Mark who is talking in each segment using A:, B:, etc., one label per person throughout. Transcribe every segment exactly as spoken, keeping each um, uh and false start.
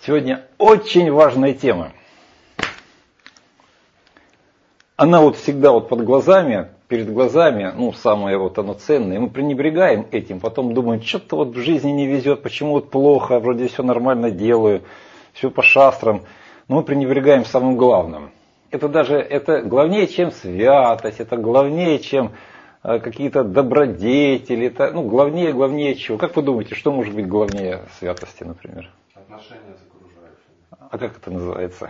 A: Сегодня очень важная тема. Она вот всегда вот под глазами, перед глазами, ну, самое вот оно ценное. Мы пренебрегаем этим, потом думаем, что-то вот в жизни не везет, почему вот плохо, вроде все нормально делаю, все по шастрам. Но мы пренебрегаем самым главным. Это даже, это главнее, чем святость, это главнее, чем э, какие-то добродетели, это, ну, главнее, главнее чего. Как вы думаете, что может быть главнее святости, например?
B: Отношения с окружающими.
A: А как это называется?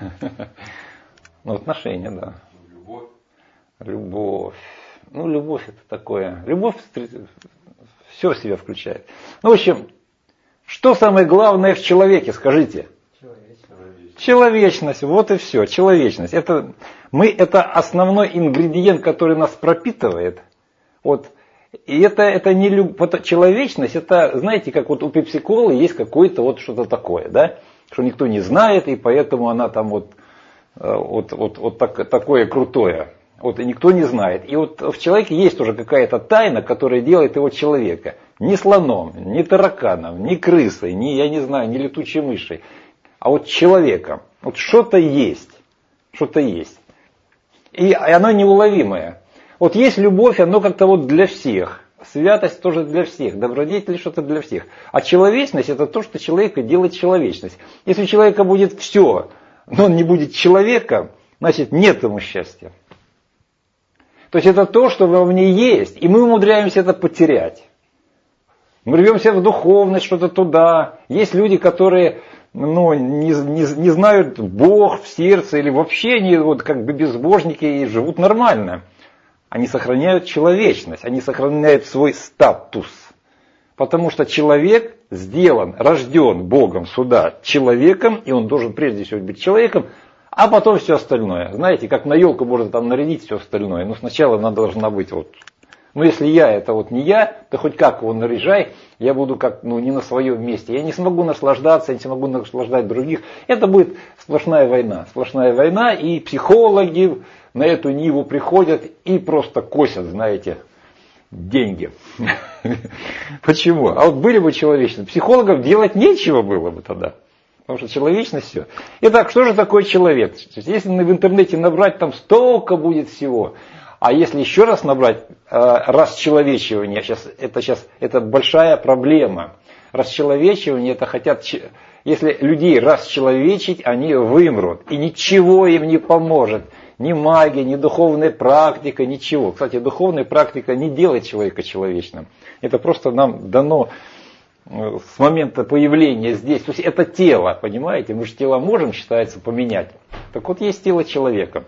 A: Ну, отношения, да.
B: Любовь.
A: Любовь. Ну, любовь это такое. Любовь все в себя включает. Ну, в общем, что самое главное в человеке, скажите?
B: Человечность.
A: Человечность, вот и все. Человечность. Это, мы, это основной ингредиент, который нас пропитывает. Вот. И это, это не любовь. Человечность, это, знаете, как вот у пепси-колы есть какое-то вот что-то такое, да? Что никто не знает, и поэтому она там вот, вот, вот, вот так, такое крутое. Вот, и никто не знает. И вот в человеке есть уже какая-то тайна, которая делает его человека. Ни слоном, ни тараканом, ни крысой, ни, я не знаю, ни летучей мышей. А вот человеком. Вот что-то есть. Что-то есть. И оно неуловимое. Вот есть любовь, оно как-то вот для всех. Святость тоже для всех. Добродетель что-то для всех. А человечность это то, что человека делает человечность. Если у человека будет все, но он не будет человеком, значит нет ему счастья. То есть это то, что во мне есть, и мы умудряемся это потерять. Мы рвемся в духовность, что-то туда. Есть люди, которые ну, не, не, не знают Бог в сердце, или вообще они вот, как бы безбожники и живут нормально. Они сохраняют человечность, они сохраняют свой статус. Потому что человек сделан, рожден Богом сюда человеком, и он должен прежде всего быть человеком, а потом все остальное. Знаете, как на елку можно там нарядить все остальное, но сначала она должна быть вот. Ну если я это вот не я, то хоть как его наряжай, я буду как ну не на своем месте. Я не смогу наслаждаться, я не смогу наслаждать других. Это будет сплошная война. Сплошная война, и психологи на эту ниву приходят и просто косят, знаете, деньги. Почему? А вот были бы человечны. Психологов делать нечего было бы тогда. Потому что человечность все. Итак, что же такое человек? Если в интернете набрать, там столько будет всего. А если еще раз набрать э, расчеловечивание, сейчас, это сейчас это большая проблема. Расчеловечивание это хотят, если людей расчеловечить, они вымрут. И ничего им не поможет. Ни магия, ни духовная практика, ничего. Кстати, духовная практика не делает человека человечным. Это просто нам дано с момента появления здесь. То есть это тело, понимаете? Мы же тело можем, считается, поменять. Так вот есть тело человека.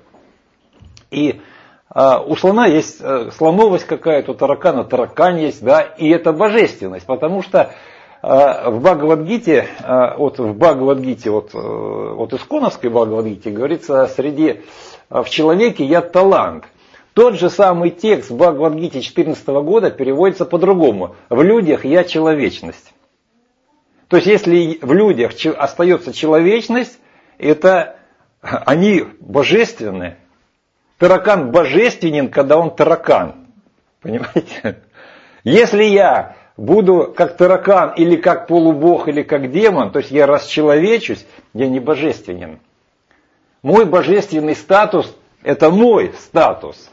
A: И а, у слона есть а, слоновость какая-то, у таракана таракань есть, да, и это божественность. Потому что а, в Бхагавад-гите, а, вот в Бхагавад-гите, вот, вот исконовской Бхагавад-гите говорится, среди в человеке я талант. Тот же самый текст в Бхагавад-гите две тысячи четырнадцатого года переводится по-другому. В людях я человечность. То есть если в людях остается человечность, это они божественны. Таракан божественен, когда он таракан. Понимаете? Если я буду как таракан или как полубог или как демон, то есть я расчеловечусь, я не божественен. Мой божественный статус – это мой статус.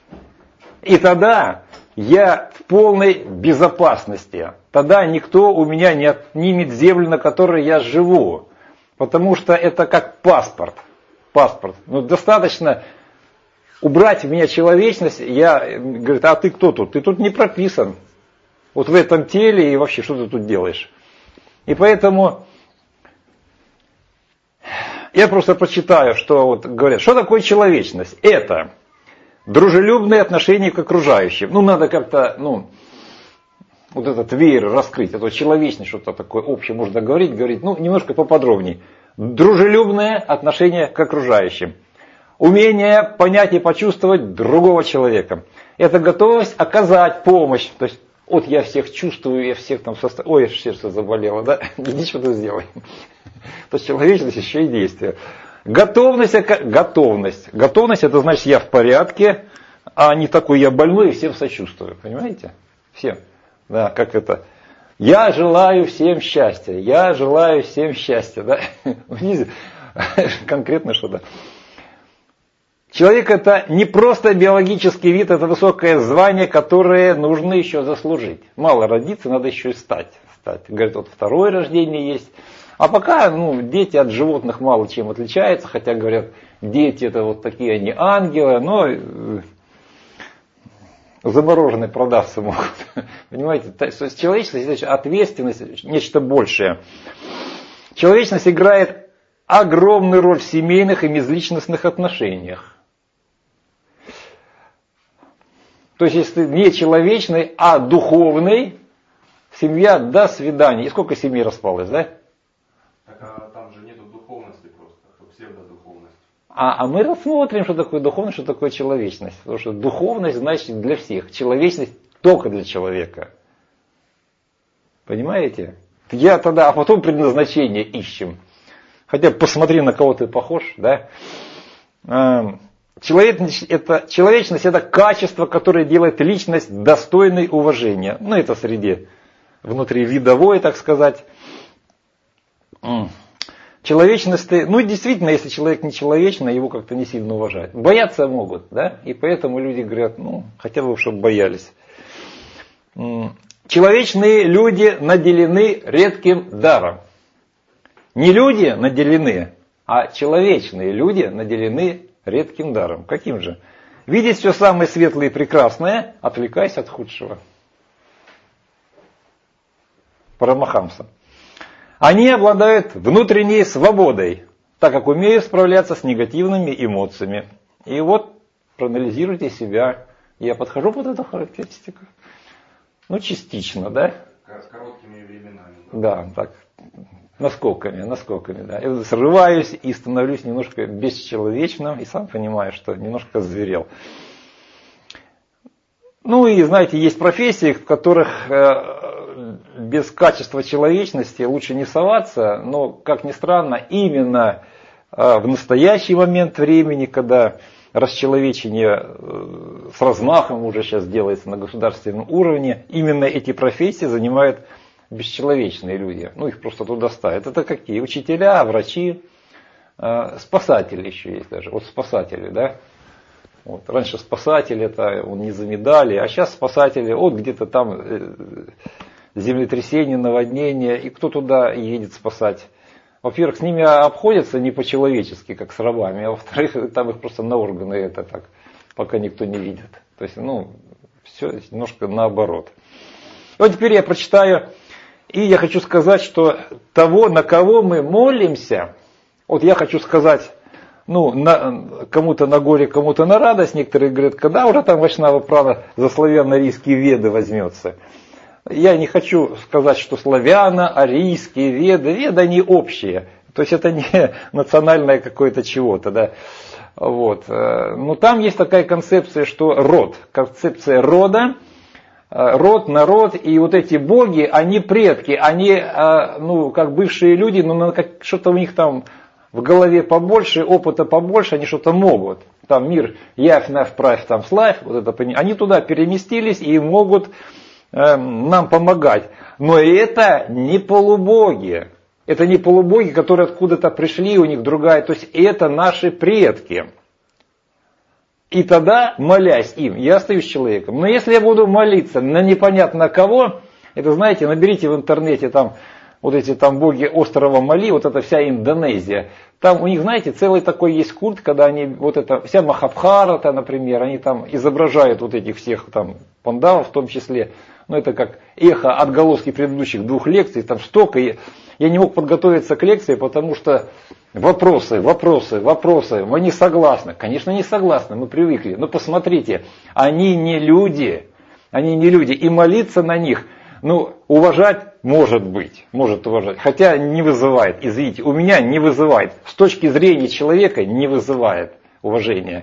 A: И тогда я в полной безопасности. Тогда никто у меня не отнимет землю, на которой я живу. Потому что это как паспорт. Паспорт. Ну, достаточно убрать в меня человечность. Я говорю, а ты кто тут? Ты тут не прописан. Вот в этом теле и вообще, что ты тут делаешь? И поэтому я просто прочитаю, что вот говорят, что такое человечность? Это дружелюбные отношения к окружающим. Ну, надо как-то, ну, вот этот веер раскрыть. Это человечность, что-то такое общее можно говорить, говорить, ну, немножко поподробнее. Дружелюбное отношение к окружающим. Умение понять и почувствовать другого человека. Это готовность оказать помощь. То есть, вот я всех чувствую, я всех там состав... Ой, сердце заболело, да? Иди что-то сделай. То есть человечность еще и действие. Готовность, готовность. Готовность это значит я в порядке, а не такой я больной и всем сочувствую. Понимаете? Всем. Да, как это. Я желаю всем счастья, я желаю всем счастья. Да? Конкретно что-то. Человек это не просто биологический вид, это высокое звание, которое нужно еще заслужить. Мало родиться, надо еще и стать. стать. Говорят, вот второе рождение есть. А пока ну, дети от животных мало чем отличаются, хотя говорят, дети это вот такие они ангелы, но замороженные продавцы могут. Понимаете, то есть человечность это ответственность, нечто большее. Человечность играет огромную роль в семейных и межличностных отношениях. То есть, если не человечный, а духовный, семья до свидания. И сколько семей распалось, да?
B: Так, а там же нету духовности просто, псевдодуховность.
A: А, а мы рассмотрим, что такое духовность, что такое человечность. Потому что духовность значит для всех, человечность только для человека. Понимаете? Я тогда, а потом предназначение ищем. Хотя посмотри, на кого ты похож, да? Человечность это, человечность это качество, которое делает личность достойной уважения. Ну, это среди внутривидовой, так сказать. Человечность, ну, действительно, если человек не человечный, его как-то не сильно уважают. Бояться могут, да? И поэтому люди говорят, ну, хотя бы, чтобы боялись. Человечные люди наделены редким даром. Не люди наделены, а человечные люди наделены редким даром. Каким же? Видеть все самое светлое и прекрасное, отвлекаясь от худшего. Парамахамса. Они обладают внутренней свободой, так как умеют справляться с негативными эмоциями. И вот проанализируйте себя. Я подхожу под эту характеристику? Ну, частично, да?
B: С короткими временами.
A: Да, так. Наскоками, наскоками, да. Я срываюсь и становлюсь немножко бесчеловечным, и сам понимаю, что немножко зверел. Ну и, знаете, есть профессии, в которых э, без качества человечности лучше не соваться, но, как ни странно, именно э, в настоящий момент времени, когда расчеловечение э, с размахом уже сейчас делается на государственном уровне, именно эти профессии занимают бесчеловечные люди. Ну, их просто туда ставят. Это какие? Учителя, врачи, э, спасатели еще есть даже. Вот спасатели, да. Вот. Раньше спасатели, это он не за медали, а сейчас спасатели, вот где-то там э, землетрясение, наводнение, и кто туда едет спасать? Во-первых, с ними обходятся не по-человечески, как с рабами, а во-вторых, там их просто на органы это так, пока никто не видит. То есть, ну, все немножко наоборот. Вот теперь я прочитаю, и я хочу сказать, что того, на кого мы молимся, вот я хочу сказать, ну, на, кому-то на горе, кому-то на радость, некоторые говорят, когда уже там Вайшнава Прана за славяно-арийские веды возьмется. Я не хочу сказать, что славяно-арийские веды, веды они общие, то есть это не национальное какое-то чего-то, да. Вот. Но там есть такая концепция, что род, концепция рода, род, народ, и вот эти боги, они предки, они, ну, как бывшие люди, но что-то у них там в голове побольше, опыта побольше, они что-то могут. Там мир явь, навь, правь, там славь, вот это, они туда переместились и могут э, нам помогать. Но это не полубоги. Это не полубоги, которые откуда-то пришли, у них другая. То есть это наши предки. И тогда, молясь им, я остаюсь человеком. Но если я буду молиться на непонятно кого, это, знаете, наберите в интернете там вот эти там боги острова Мали, вот это вся Индонезия. Там у них, знаете, целый такой есть культ, когда они, вот это, вся Махабхарата, например, они там изображают вот этих всех там пандавов в том числе. Ну, это как эхо, отголоски предыдущих двух лекций, там столько. Я не мог подготовиться к лекции, потому что вопросы, вопросы, вопросы. Мы не согласны. Конечно, не согласны, мы привыкли. Но посмотрите, они не люди. Они не люди. И молиться на них, ну, уважать может быть, может уважать. Хотя не вызывает, извините, у меня не вызывает. С точки зрения человека не вызывает уважения.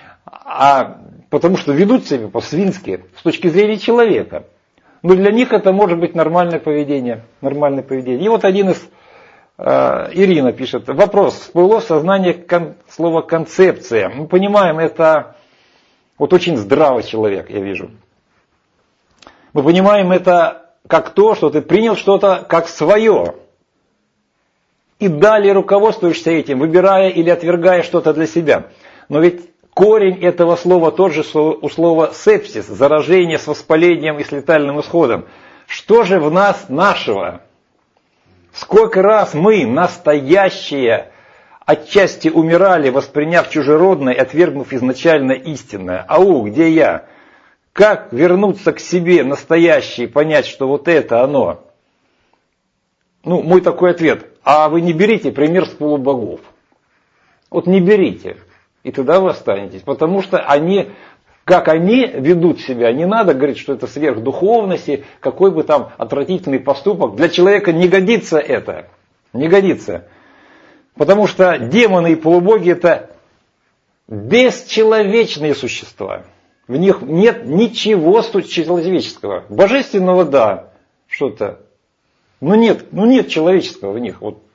A: А потому что ведут себя по-свински с точки зрения человека. Но для них это может быть нормальное поведение. Нормальное поведение. И вот один из, э, Ирина пишет, вопрос, всплыло в сознании кон, слово концепция. Мы понимаем, это вот очень здравый человек, я вижу. Мы понимаем, это как то, что ты принял что-то как свое. И далее руководствуешься этим, выбирая или отвергая что-то для себя. Но ведь корень этого слова тот же у слова сепсис, заражение с воспалением и с летальным исходом. Что же в нас нашего? Сколько раз мы, настоящие, отчасти умирали, восприняв чужеродное и отвергнув изначально истинное. Ау, где я? Как вернуться к себе настоящее и понять, что вот это оно? Ну, мой такой ответ. А вы не берите пример с полубогов. Вот не берите. И тогда вы останетесь. Потому что они, как они ведут себя, не надо говорить, что это сверхдуховность, какой бы там отвратительный поступок. Для человека не годится это. Не годится. Потому что демоны и полубоги это бесчеловечные существа. В них нет ничего человеческого. Божественного, да, что-то. Но нет, ну нет человеческого в них. Вот.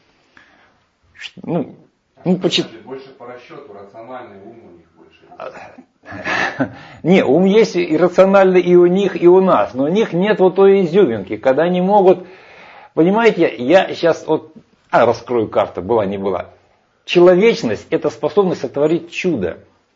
A: Ну, ну, почти...
B: Больше по расчету, рациональный ум у них больше.
A: Не, ум есть и рациональный и у них, и у нас. Но у них нет вот той изюминки, когда они могут... Понимаете, я сейчас вот... А, раскрою карту, была, не была. Человечность – это способность сотворить чудо.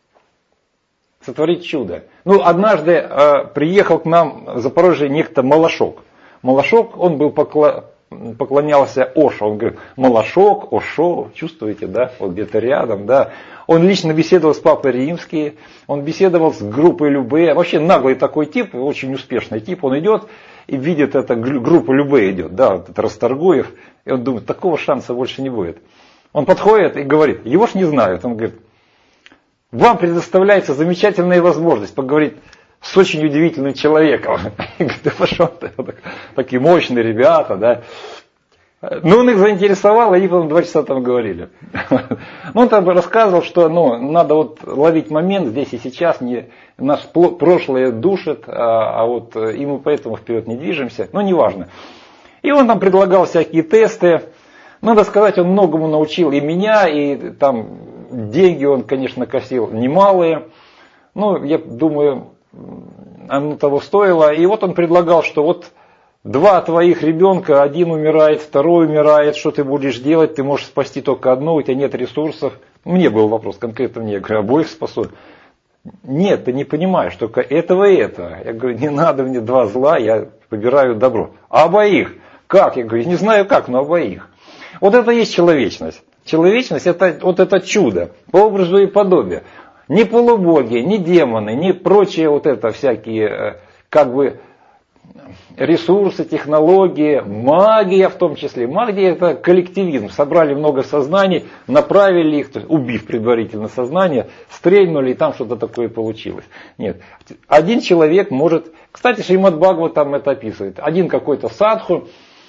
A: Сотворить чудо. Ну, однажды э, приехал к нам в Запорожье некто Малашок. Малашок, он был покла... поклонялся Ошо. Он говорит, Малашок, Ошо, чувствуете, да, вот где-то рядом, да. Он лично беседовал с Папой Римским, он беседовал с группой Любе. Вообще наглый такой тип, очень успешный тип. Он идет и видит, это группа Любе идет, да, вот это Расторгуев. И он думает, такого шанса больше не будет. Он подходит и говорит, его ж не знают. Он говорит, вам предоставляется замечательная возможность поговорить с очень удивительным человеком. И говорит, да пошел ты, такие мощные ребята, да. Ну, он их заинтересовал, и они потом два часа там говорили. Ну, он там рассказывал, что ну, надо вот ловить момент здесь и сейчас, не, наше прошлое душит, а, а вот и мы поэтому вперед не движемся, но неважно. И он там предлагал всякие тесты. Надо сказать, он многому научил и меня, и там деньги он, конечно, косил немалые. Ну, я думаю, оно того стоило. И вот он предлагал, что вот два твоих ребенка, один умирает, второй умирает, что ты будешь делать? Ты можешь спасти только одно, у тебя нет ресурсов. Мне был вопрос конкретно мне, я говорю, обоих спасу. Нет, ты не понимаешь, только этого и этого. Я говорю, не надо мне два зла, я выбираю добро. А обоих? Как? Я говорю, не знаю как, но обоих. Вот это и есть человечность. Человечность это вот это чудо, по образу и подобию. Ни полубоги, ни демоны, ни прочие вот это всякие как бы ресурсы, технологии, магия в том числе. Магия это коллективизм. Собрали много сознаний, направили их, убив предварительно сознание, стрельнули и там что-то такое получилось. Нет. Один человек может... Кстати, Шримад Бхагават там это описывает. Один какой-то садху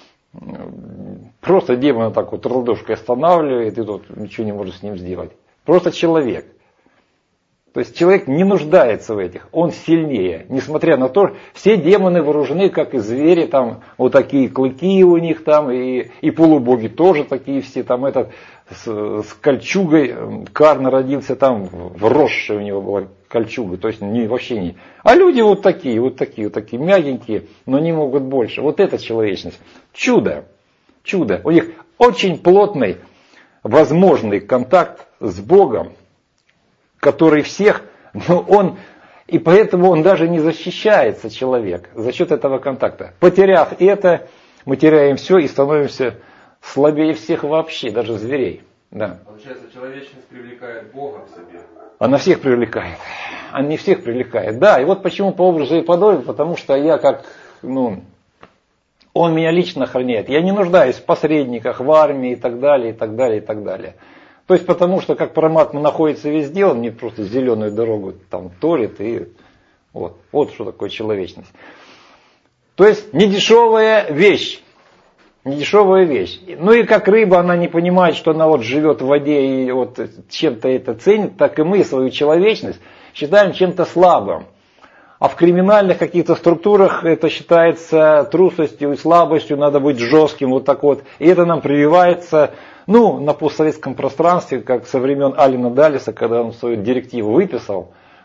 A: просто демона так вот ладошкой останавливает, и тут ничего не может с ним сделать. Просто человек. То есть человек не нуждается в этих, он сильнее. Несмотря на то, все демоны вооружены, как и звери, там вот такие клыки у них там, и, и полубоги тоже такие все, там этот с, с кольчугой, Карна родился там, вросшая у него была кольчуга, то есть не, вообще не. А люди вот такие, вот такие, вот такие мягенькие, но не могут больше. Вот это человечность. Чудо, чудо. У них очень плотный, возможный контакт с Богом, который всех, но он, и поэтому он даже не защищается, человек, за счет этого контакта. Потеряв это, мы теряем все и становимся слабее всех вообще, даже зверей. Да.
B: Получается, человечность привлекает Бога к себе.
A: Она всех привлекает. Она не всех привлекает. Да, и вот почему по образу и подобию, потому что я как, ну, он меня лично охраняет. Я не нуждаюсь в посредниках, в армии и так далее, и так далее, и так далее. То есть потому что как Параматма находится везде, он мне просто зеленую дорогу там торит, и вот, вот что такое человечность. То есть недешевая вещь. Недешевая вещь. Ну и как рыба, она не понимает, что она вот живет в воде и вот чем-то это ценит, так и мы свою человечность считаем чем-то слабым. А в криминальных каких-то структурах это считается трусостью и слабостью, надо быть жестким, вот так вот. И это нам прививается, ну, на постсоветском пространстве, как со времен Алина Далиса, когда он свою директиву выписал,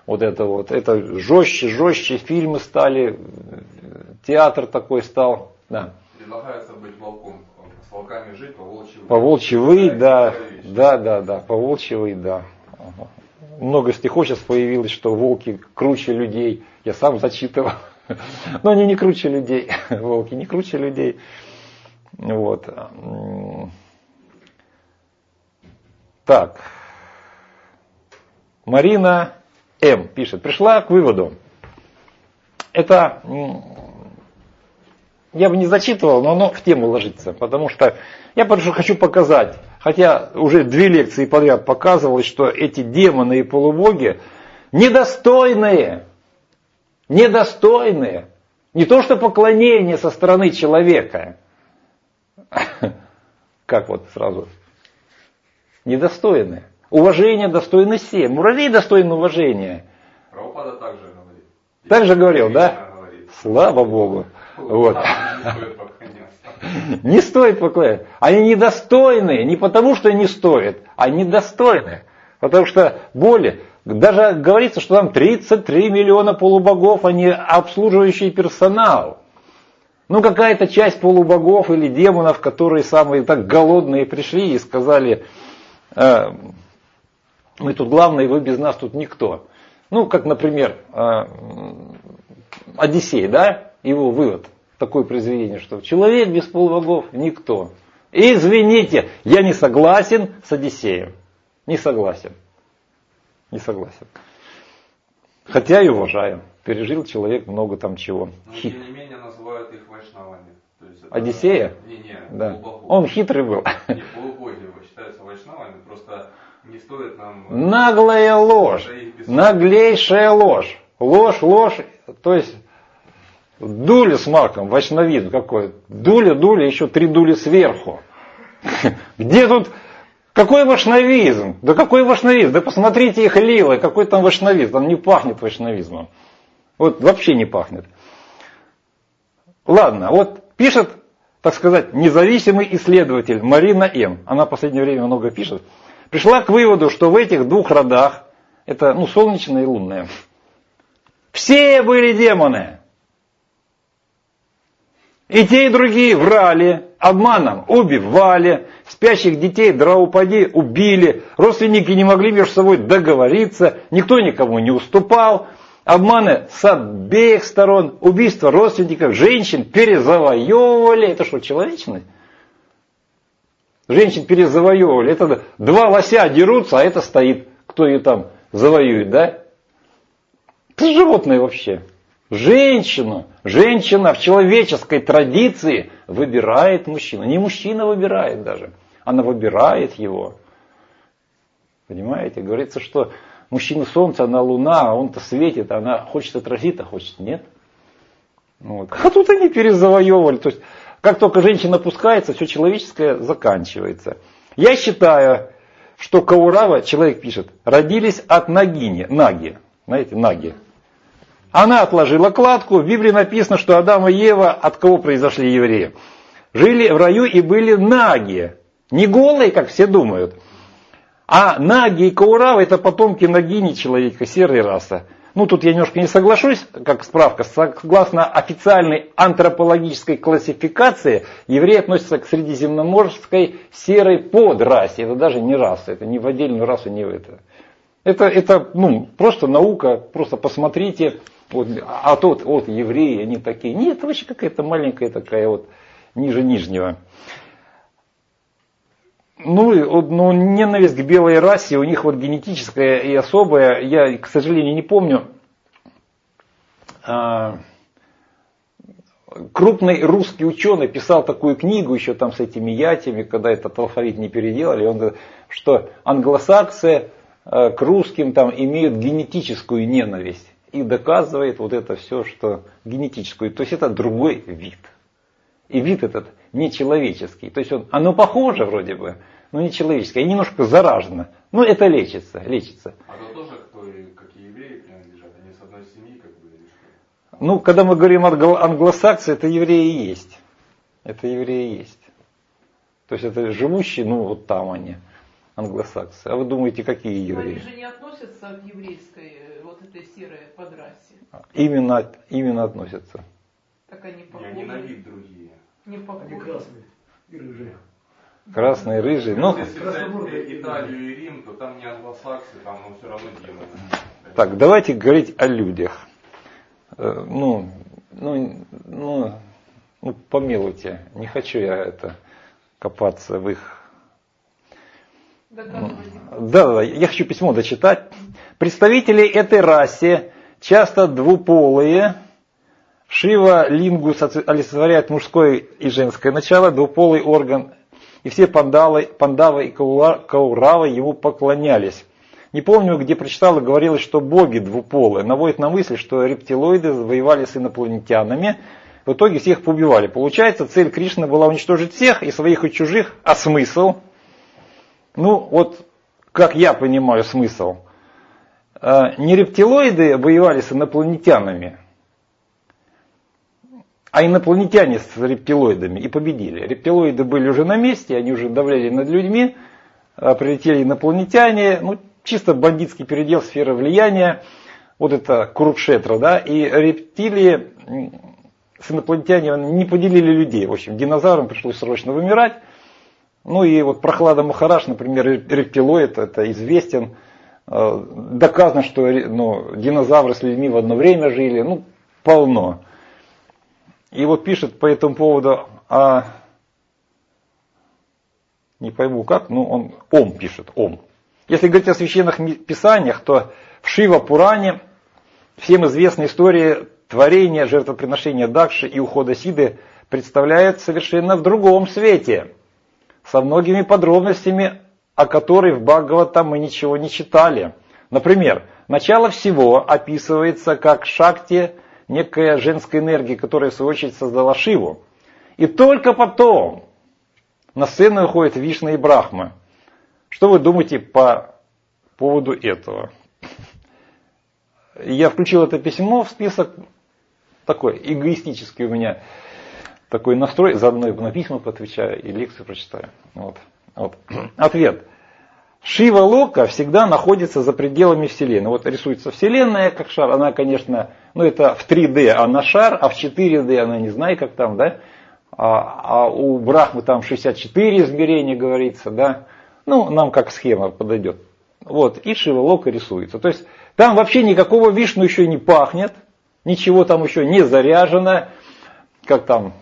A: Вот это вот, это жестче, жестче фильмы стали, театр такой стал, да.
B: Предлагается быть волком, с волками жить, по волчьи выть.
A: По волчьи выть, да, да, да, да, по волчьи выть, да. Много стихов сейчас появилось, что волки круче людей, я сам зачитывал, но они не круче людей, волки не круче людей, вот. Так, Марина М. пишет, пришла к выводу, это, я бы не зачитывал, но оно в тему ложится, потому что я просто хочу показать, хотя уже две лекции подряд показывалось, что эти демоны и полубоги недостойные, недостойные, не то что поклонение со стороны человека, как вот сразу, недостойные. Уважение достойно все. Муравей достоин уважения.
B: Прабхупада также говорит.
A: Так же говорил, да?
B: Говорит.
A: Слава Богу. Вот.
B: Не стоит поклоняться.
A: Не стоит поклоняться. Они недостойны. Не потому, что не стоят, а недостойны. Потому что более. Даже говорится, что там тридцать три миллиона полубогов, они обслуживающий персонал. Ну, какая-то часть полубогов или демонов, которые самые так голодные пришли и сказали, э, мы тут главные, вы без нас тут никто. Ну, как, например, э, Одиссей, да, его вывод, такое произведение, что человек без полубогов никто. Извините, я не согласен с Одиссеем. Не согласен. Не согласен. Хотя и уважаю. Пережил человек много там чего.
B: Но тем не менее называют их вайшнавами. То есть это,
A: Одиссея?
B: Не, не,
A: да.
B: полубогов.
A: Он хитрый был.
B: Не, полубоги считаются вайшнавами, просто не стоит нам...
A: Наглая ложь. Наглейшая ложь. Ложь, ложь. То есть дули с маком, вайшнавизм какой. Дуля, дуля, еще три дули сверху. Где тут... Какой вайшнавизм? Да какой вайшнавизм? Да посмотрите их лилы, какой там вайшнавизм. Там не пахнет вайшнавизмом. Вот вообще не пахнет. Ладно, вот пишет, так сказать, независимый исследователь Марина М. Она в последнее время много пишет. Пришла к выводу, что в этих двух родах, это ну, солнечное и лунное, все были демоны. И те, и другие врали, обманом убивали, спящих детей Драупади убили, родственники не могли между собой договориться, никто никому не уступал, обманы с обеих сторон, убийства родственников, женщин перезавоевывали. Это что, человечность? Женщин перезавоевывали. Это два лося дерутся, а это стоит, кто ее там завоюет, да? Это животное вообще. Женщину, женщина в человеческой традиции выбирает мужчину. Не мужчина выбирает даже, она выбирает его. Понимаете? Говорится, что мужчина солнце, она луна, а он-то светит, она хочет отразить, а хочет нет. Вот. А тут они перезавоевывали. То есть, как только женщина опускается, все человеческое заканчивается. Я считаю, что Каурава, человек пишет, родились от Нагини, Наги. Знаете, Наги. Она отложила кладку, в Библии написано, что Адам и Ева, от кого произошли евреи, жили в раю и были наги. Не голые, как все думают. А наги и Кауравы это потомки Нагини человека, серой расы. Ну тут я немножко не соглашусь, как справка. Согласно официальной антропологической классификации, евреи относятся к средиземноморской серой подрасе. Это даже не раса, это не в отдельную расу, не в это. Это, это ну, просто наука, просто посмотрите. Вот, а тот, вот евреи, они такие. Нет, это вообще какая-то маленькая такая вот, ниже нижнего. Ну, ну, ненависть к белой расе у них вот генетическая и особая. Я, к сожалению, не помню. А, крупный русский ученый писал такую книгу еще там с этими ятями, когда этот алфавит не переделали. Он говорит, что англосаксы к русским там имеют генетическую ненависть. И доказывает вот это все, что генетическую. То есть это другой вид. И вид этот нечеловеческий. То есть он, оно похоже вроде бы, но не человеческое. И немножко заражено. Но это лечится. лечится.
B: А то тоже, кто, как и евреи принадлежат, они с одной семьи как бы или что?
A: Ну, когда мы говорим англосаксы, это евреи и есть. Это евреи и есть. То есть это живущие, ну вот там они. англосаксы. А вы думаете, какие евреи?
C: Они же не относятся к еврейской, вот этой серой подрасе.
A: Именно, именно относятся.
C: Так они похожи.
B: Они на вид другие.
C: Не похожи.
D: Они красные и рыжие.
A: Красные, рыжие. Ну,
B: если взять Италию и Рим, то там не англосаксы, там ну, все равно демоны.
A: так, давайте говорить о людях. Э, Ну, ну, ну, ну, помилуйте, не хочу я это копаться в их...
C: Доказывайте.
A: Да, да, я хочу письмо дочитать. Представители этой расы часто двуполые. Шива лингус олицетворяет мужское и женское начало, двуполый орган. И все пандалы, пандавы и кауравы ему поклонялись. Не помню, где прочитал и говорилось, что боги двуполые. Наводит на мысль, что рептилоиды воевали с инопланетянами. В итоге всех поубивали. Получается, цель Кришны была уничтожить всех, и своих, и чужих. А смысл? Ну, вот, как я понимаю смысл. Не рептилоиды воевали с инопланетянами, а инопланетяне с рептилоидами и победили. Рептилоиды были уже на месте, они уже давляли над людьми, прилетели инопланетяне, ну, чисто бандитский передел, сфера влияния, вот это Курукшетра, да, и рептилии с инопланетянами не поделили людей. В общем, динозаврам пришлось срочно вымирать. Ну и вот Прохлада Махараш, например, рептилоид, это известен. Доказано, что ну, динозавры с людьми в одно время жили, ну, полно. И вот пишет по этому поводу, а, не пойму как, ну он Ом пишет, Ом. Если говорить о священных писаниях, то в Шива-Пуране всем известная история творения, жертвоприношения Дакши и ухода Сиды представляет совершенно в другом свете, со многими подробностями, о которых в Бхагаватам мы ничего не читали. Например, начало всего описывается как Шакти, некая женская энергия, которая в свою очередь создала Шиву. И только потом на сцену выходят Вишна и Брахма. Что вы думаете по поводу этого? Я включил это письмо в список, такой эгоистический у меня такой настрой, заодно и на письма поотвечаю и лекцию прочитаю. Вот. Вот. Ответ. Шива Лока всегда находится за пределами Вселенной. Вот рисуется Вселенная как шар, она, конечно, ну это в три дэ она шар, а в четыре дэ она не знаю как там, да. А, а у Брахмы там шестьдесят четыре измерения говорится, да. Ну, нам как схема подойдет. Вот, и Шива Лока рисуется. То есть там вообще никакого Вишну еще не пахнет, ничего там еще не заряжено, как там,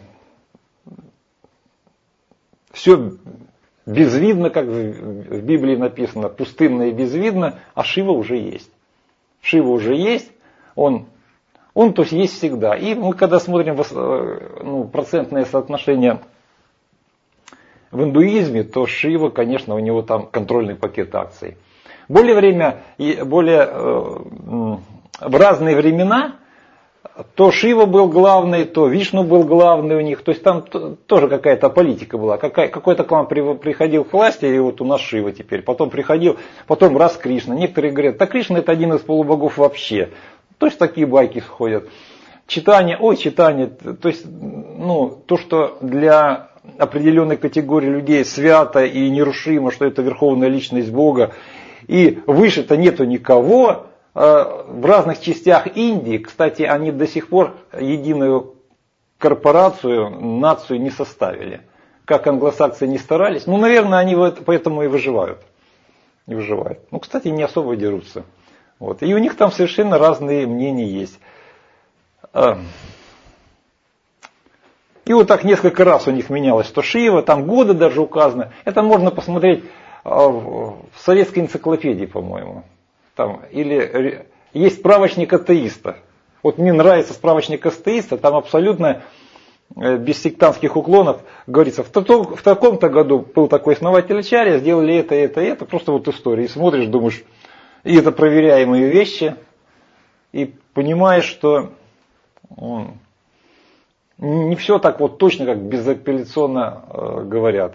A: все безвидно, как в Библии написано, пустынно и безвидно, а Шива уже есть. Шива уже есть, он, он то есть есть всегда. И мы когда смотрим ну, процентное соотношение в индуизме, то Шива, конечно, у него там контрольный пакет акций. Более время, более, в разные времена то Шива был главный, то Вишну был главный у них. То есть там тоже какая-то политика была. Какая, какой-то клан приходил к власти, и вот у нас Шива теперь. Потом приходил, потом раз Кришна. Некоторые говорят, да Кришна это один из полубогов вообще. То есть такие байки сходят. Читание, ой, читание. То есть ну, то, что для определенной категории людей свято и нерушимо, что это верховная личность Бога. И выше-то нету никого. В разных частях Индии, кстати, они до сих пор единую корпорацию, нацию не составили. Как англосаксы не старались, ну, наверное, они поэтому и выживают. И выживают. Ну, кстати, не особо дерутся. Вот. И у них там совершенно разные мнения есть. И вот так несколько раз у них менялось то Шива, там годы даже указаны. Это можно посмотреть в советской энциклопедии, по-моему. Там, или есть справочник атеиста. Вот мне нравится справочник атеиста, там абсолютно без сектантских уклонов говорится, в, то, в таком-то году был такой основатель Ачарья, сделали это, это, это, просто вот история. И смотришь, думаешь, и это проверяемые вещи, и понимаешь, что м, не все так вот точно, как безапелляционно э, говорят.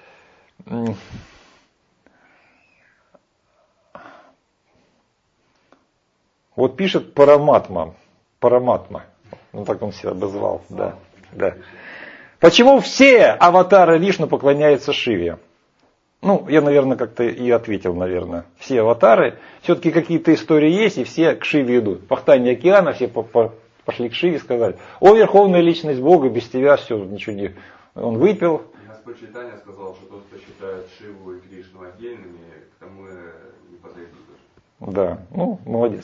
A: Вот пишет Параматма, Параматма, ну так он себя обозвал, да, да. Почему все аватары Вишну поклоняются Шиве? Ну, я, наверное, как-то и ответил, наверное. Все аватары, все-таки какие-то истории есть, и все к Шиве идут. Пахтание океана, все по -по пошли к Шиве и сказали: о, верховная личность Бога, без тебя все, ничего не... Он выпил.
B: Господь Чайтанья сказал, что тот, кто считает Шиву и Кришну отдельными, к тому не подойдут даже.
A: Да, ну, молодец.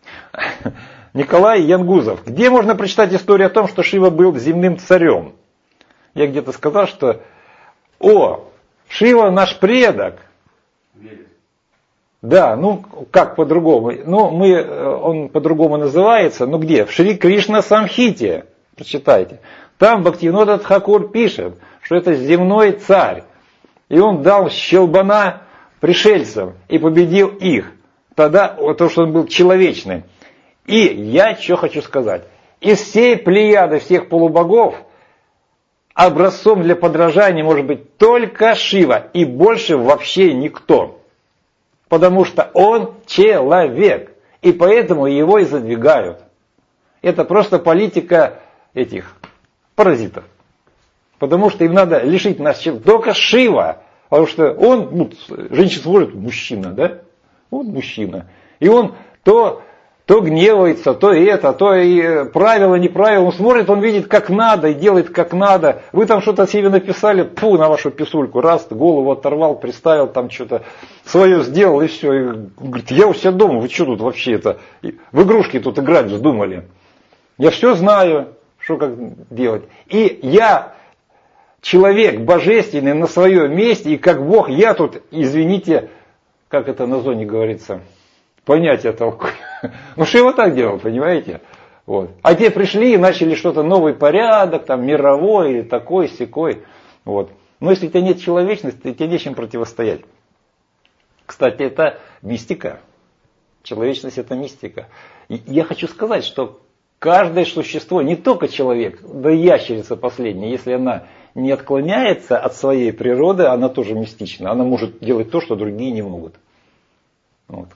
A: Николай Янгузов. Где можно прочитать историю о том, что Шива был земным царем? Я где-то сказал, что о, Шива наш предок.
B: Верит.
A: Да, ну как по-другому? Ну, мы, он по-другому называется. Ну где? В Шри Кришна Самхите. Прочитайте. Там Бхактивинода Тхакур пишет, что это земной царь. И он дал щелбана пришельцам и победил их. Тогда, вот то, что он был человечным. И я что хочу сказать. Из всей плеяды всех полубогов образцом для подражания может быть только Шива. И больше вообще никто. Потому что он человек. И поэтому его и задвигают. Это просто политика этих паразитов. Потому что им надо лишить нас только Шива. Потому что он, ну, женщина смотрит, мужчина, да? Он мужчина. И он то, то гневается, то это, то и правило, неправило. Он смотрит, он видит как надо и делает как надо. Вы там что-то себе написали, пфу, на вашу писульку. Раз, голову оторвал, приставил, там что-то свое сделал и все. И говорит, я у себя дома, вы что тут вообще это? В игрушки тут играть вздумали. Я все знаю, что как делать. И я человек божественный на своем месте, и как Бог, я тут, извините, как это на зоне говорится, понятия толкую. Ну, что его так делал, понимаете? Вот. А те пришли и начали что-то, новый порядок, там, мировой, или такой, сякой. Вот. Но если у тебя нет человечности, то тебе нечем противостоять. Кстати, это мистика. Человечность — это мистика. И я хочу сказать, что каждое существо, не только человек, да и ящерица последняя, если она не отклоняется от своей природы, она тоже мистична. Она может делать то, что другие не могут. Вот.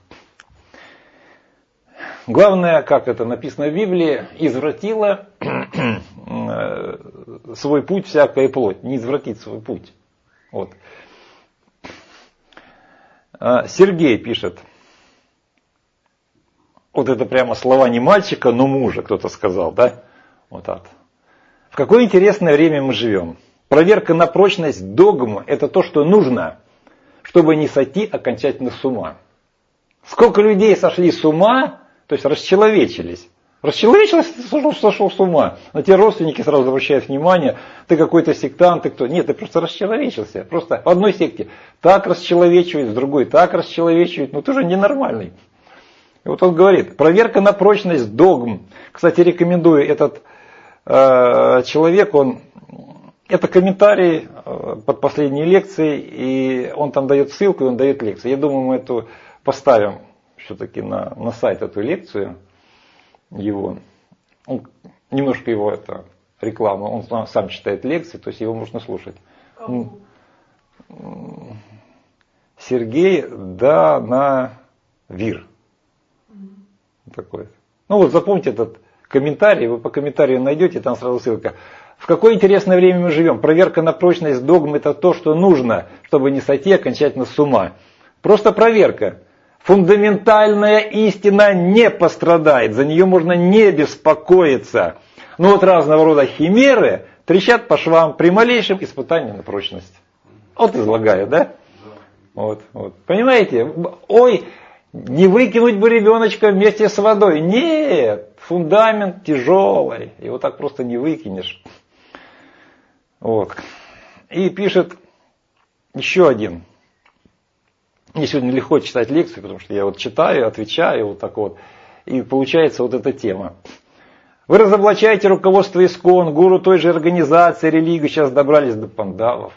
A: Главное, как это написано в Библии, извратила свой путь всякая плоть. Не извратить свой путь. Вот. Сергей пишет. Вот это прямо слова не мальчика, но мужа, кто-то сказал, да? Вот так. В какое интересное время мы живем. Проверка на прочность догм – это то, что нужно, чтобы не сойти окончательно с ума. Сколько людей сошли с ума, то есть расчеловечились. Расчеловечились, сошел, сошел с ума. На те родственники сразу обращают внимание, ты какой-то сектант, ты кто. Нет, ты просто расчеловечился. Просто в одной секте так расчеловечивают, в другой так расчеловечивают. Ну ты же ненормальный. И вот он говорит, проверка на прочность догм. Кстати, рекомендую этот э, человек, он, это комментарий э, под последней лекцией, и он там дает ссылку, и он дает лекцию. Я думаю, мы эту поставим все-таки на, на сайт, эту лекцию его. Он, немножко его это реклама, он сам, сам читает лекции, то есть его можно слушать.
C: Кому?
A: Сергей Данавир. Такой. Ну вот запомните этот комментарий, вы по комментарию найдете, там сразу ссылка. В какое интересное время мы живем. Проверка на прочность догм — это то, что нужно, чтобы не сойти окончательно с ума. Просто проверка. Фундаментальная истина не пострадает, за нее можно не беспокоиться. Но вот разного рода химеры трещат по швам при малейшем испытании на прочность. Вот излагаю, да? Вот, вот. Понимаете? Ой, не выкинуть бы ребеночка вместе с водой. Нет, фундамент тяжелый. Его так просто не выкинешь. Вот. И пишет еще один. Мне сегодня легко читать лекции, потому что я вот читаю, отвечаю, вот так вот. И получается вот эта тема. Вы разоблачаете руководство ИСККОН, гуру той же организации, религию, сейчас добрались до пандавов.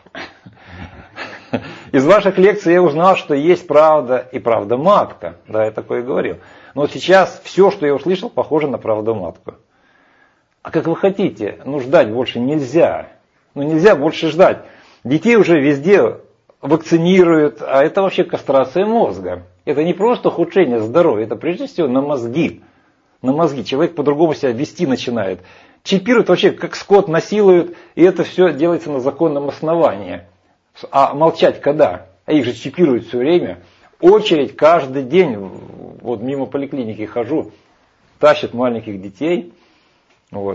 A: Из ваших лекций я узнал, что есть правда и правда матка. Да, я такое говорил. Но сейчас все, что я услышал, похоже на правду матку. А как вы хотите, ну ждать больше нельзя. Ну нельзя больше ждать. Детей уже везде вакцинируют, а это вообще кастрация мозга. Это не просто ухудшение здоровья, это прежде всего на мозги. На мозги. Человек по-другому себя вести начинает. Чипируют вообще, как скот насилуют, и это все делается на законном основании. А молчать когда? а их же чипируют все время. Очередь каждый день, вот мимо поликлиники хожу, тащат маленьких детей. Вот.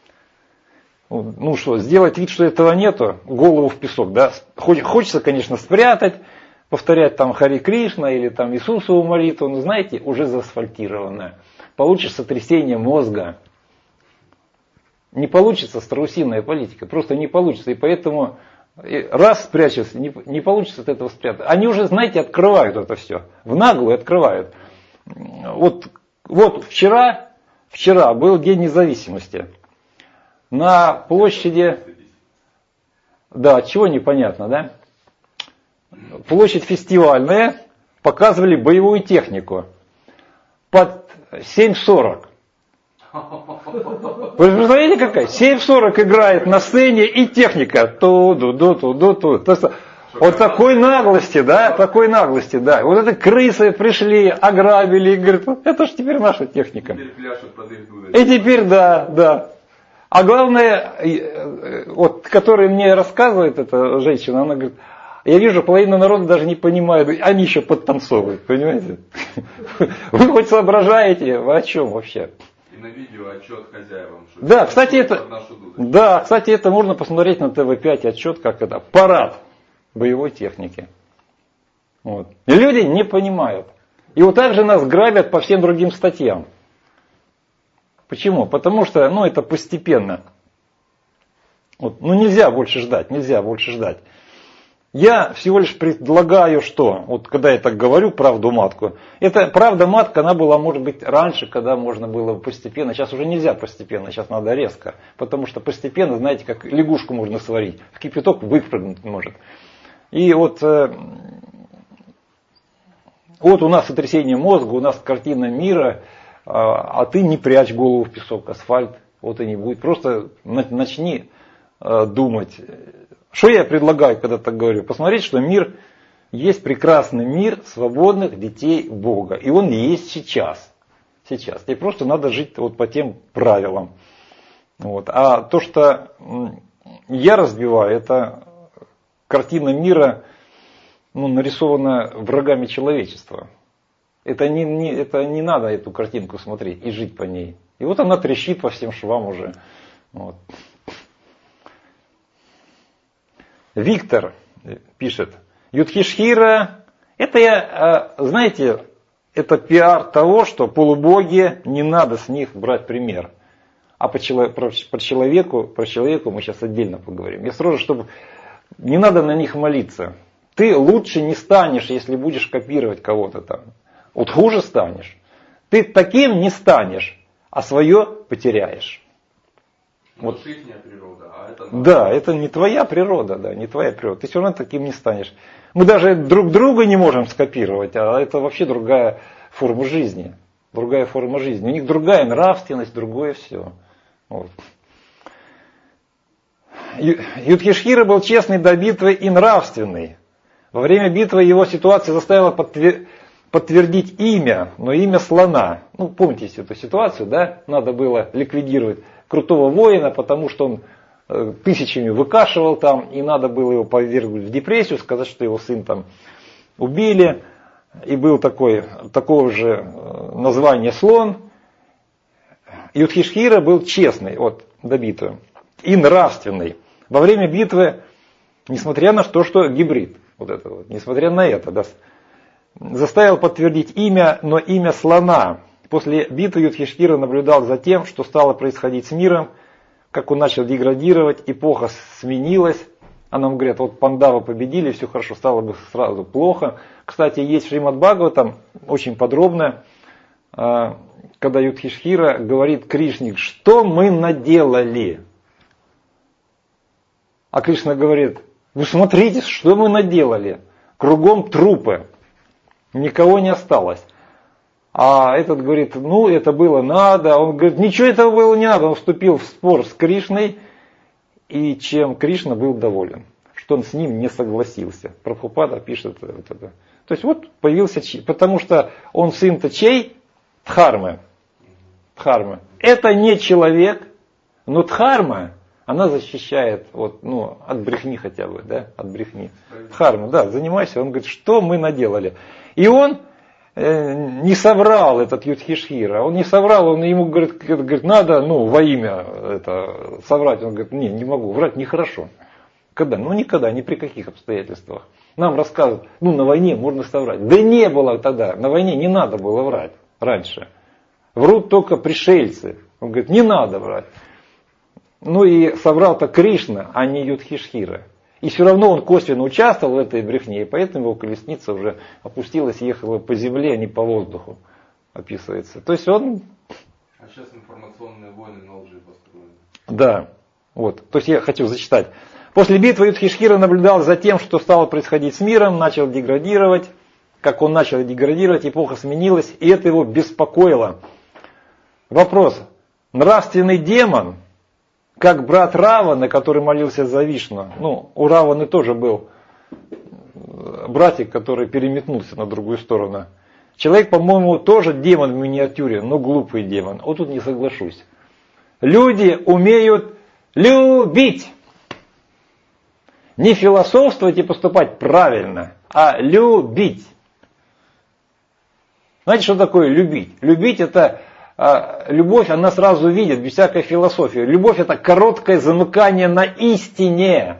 A: Ну что, сделать вид, что этого нету, голову в песок, да. Хочется, конечно, спрятать, повторять там Хари Кришна или там Иисусову молитву, но знаете, уже заасфальтировано. Получится сотрясение мозга. Не получится страусиная политика, просто не получится. И поэтому раз спрячешься, не, не получится от этого спрятать. Они уже, знаете, открывают это все. В наглую открывают. Вот, вот вчера, вчера был День независимости. На площади, да, чего непонятно, да? Площадь фестивальная, показывали боевую технику под семь сорок. Вы представляете, какая? семь сорок играет на сцене и техника. Ту-ду-ду-ту-ду-ту. Вот такой наглости, да, такой наглости, да. Вот это крысы пришли, ограбили, и говорят, вот это же теперь наша техника.
B: Теперь пляшут под их дудочку.
A: И теперь, да, да. А главное, вот, который мне рассказывает эта женщина, она говорит, я вижу, половина народа даже не понимает, они еще подтанцовывают, понимаете? Вы хоть соображаете, вы о чем вообще?
B: И на видео отчет хозяевам. Что
A: Да, кстати, это, да, кстати, это можно посмотреть на тэ вэ пять, отчет, как это, парад боевой техники. Вот. И люди не понимают. И вот так же нас грабят по всем другим статьям. Почему? Потому что, ну, это постепенно. Вот, ну, нельзя больше ждать, нельзя больше ждать. Я всего лишь предлагаю, что, вот когда я так говорю, правду матку, это правда матка, она была, может быть, раньше, когда можно было постепенно, сейчас уже нельзя постепенно, сейчас надо резко, потому что постепенно, знаете, как лягушку можно сварить, в кипяток выпрыгнуть может. И вот, э, вот у нас сотрясение мозга, у нас картина мира, э, а ты не прячь голову в песок, асфальт, вот и не будет, просто начни э, думать. Что я предлагаю, когда так говорю? Посмотреть, что мир, есть прекрасный мир свободных детей Бога. И он есть сейчас. Сейчас. Тебе просто надо жить вот по тем правилам. Вот. А то, что я разбиваю, это картина мира, ну, нарисована врагами человечества. Это не, не, это не надо эту картинку смотреть и жить по ней. И вот она трещит по всем швам уже. Вот. Виктор пишет, Юдхишхира, это я, знаете, это пиар того, что полубоги, не надо с них брать пример. А по, чело, про, про человеку, про человеку мы сейчас отдельно поговорим. Я сразу, чтобы не надо на них молиться. Ты лучше не станешь, если будешь копировать кого-то там. Вот хуже станешь. Ты таким не станешь, а свое потеряешь.
B: Вот ихняя природа, а это...
A: Да, это не твоя природа, да, не твоя природа. Ты все равно таким не станешь. Мы даже друг друга не можем скопировать, а это вообще другая форма жизни. Другая форма жизни. У них другая нравственность, другое все. Вот. Юдхишхира был честный до битвы и нравственный. Во время битвы его ситуация заставила подтвер... подтвердить имя, но имя слона. Ну, помните эту ситуацию, да? Надо было ликвидировать крутого воина, потому что он э, тысячами выкашивал там, и надо было его повергнуть в депрессию, сказать, что его сын там убили. И был такой, такого же э, названия слон. Юдхишхира был честный вот, до битвы и нравственный. Во время битвы, несмотря на то, что гибрид, вот это вот, несмотря на это, да, заставил подтвердить имя, но имя слона. После битвы Юдхишхира наблюдал за тем, что стало происходить с миром, как он начал деградировать, эпоха сменилась. А нам говорят, вот Пандавы победили, все хорошо, стало бы сразу плохо. Кстати, есть в Шримад Бхагаватам очень подробно, когда Юдхишхира говорит Кришне, что мы наделали. А Кришна говорит, вы смотрите, что мы наделали. Кругом трупы, никого не осталось. А этот говорит, ну это было надо. Он говорит, ничего этого было не надо. Он вступил в спор с Кришной, и чем Кришна был доволен, что он с ним не согласился. Прабхупада пишет вот это. То есть вот появился чей, потому что он сын-то чей? Дхармы. Дхармы. Это не человек, но Дхарма Она защищает вот, ну, от брехни хотя бы, да, от брехни. Дхарма, да, занимайся. Он говорит, что мы наделали. И он э, не соврал, этот Юдхишхира. Он не соврал, он ему говорит, говорит, надо, ну, во имя это, соврать. Он говорит, не, не могу, врать нехорошо. Когда? Ну, никогда, ни при каких обстоятельствах. Нам рассказывают, ну, на войне можно соврать. Да не было тогда, на войне не надо было врать раньше. Врут только пришельцы. Он говорит, не надо врать. Ну и соврал-то Кришна, а не Юдхишхира. И все равно он косвенно участвовал в этой брехне, и поэтому его колесница уже опустилась, ехала по земле, а не по воздуху, описывается. То есть он...
B: А сейчас информационные войны на лжи построены.
A: Да, вот. То есть я хочу зачитать. После битвы Юдхишхира наблюдал за тем, что стало происходить с миром, начал деградировать. Как он начал деградировать, эпоха сменилась, и это его беспокоило. Вопрос. Нравственный демон... Как брат Раваны, который молился за Вишну. Ну, у Раваны тоже был братик, который переметнулся на другую сторону. Человек, по-моему, тоже демон в миниатюре, но глупый демон. Вот тут не соглашусь. Люди умеют любить. Не философствовать и поступать правильно, а любить. Знаете, что такое любить? Любить это... Любовь, она сразу видит, без всякой философии. Любовь это короткое замыкание на истине.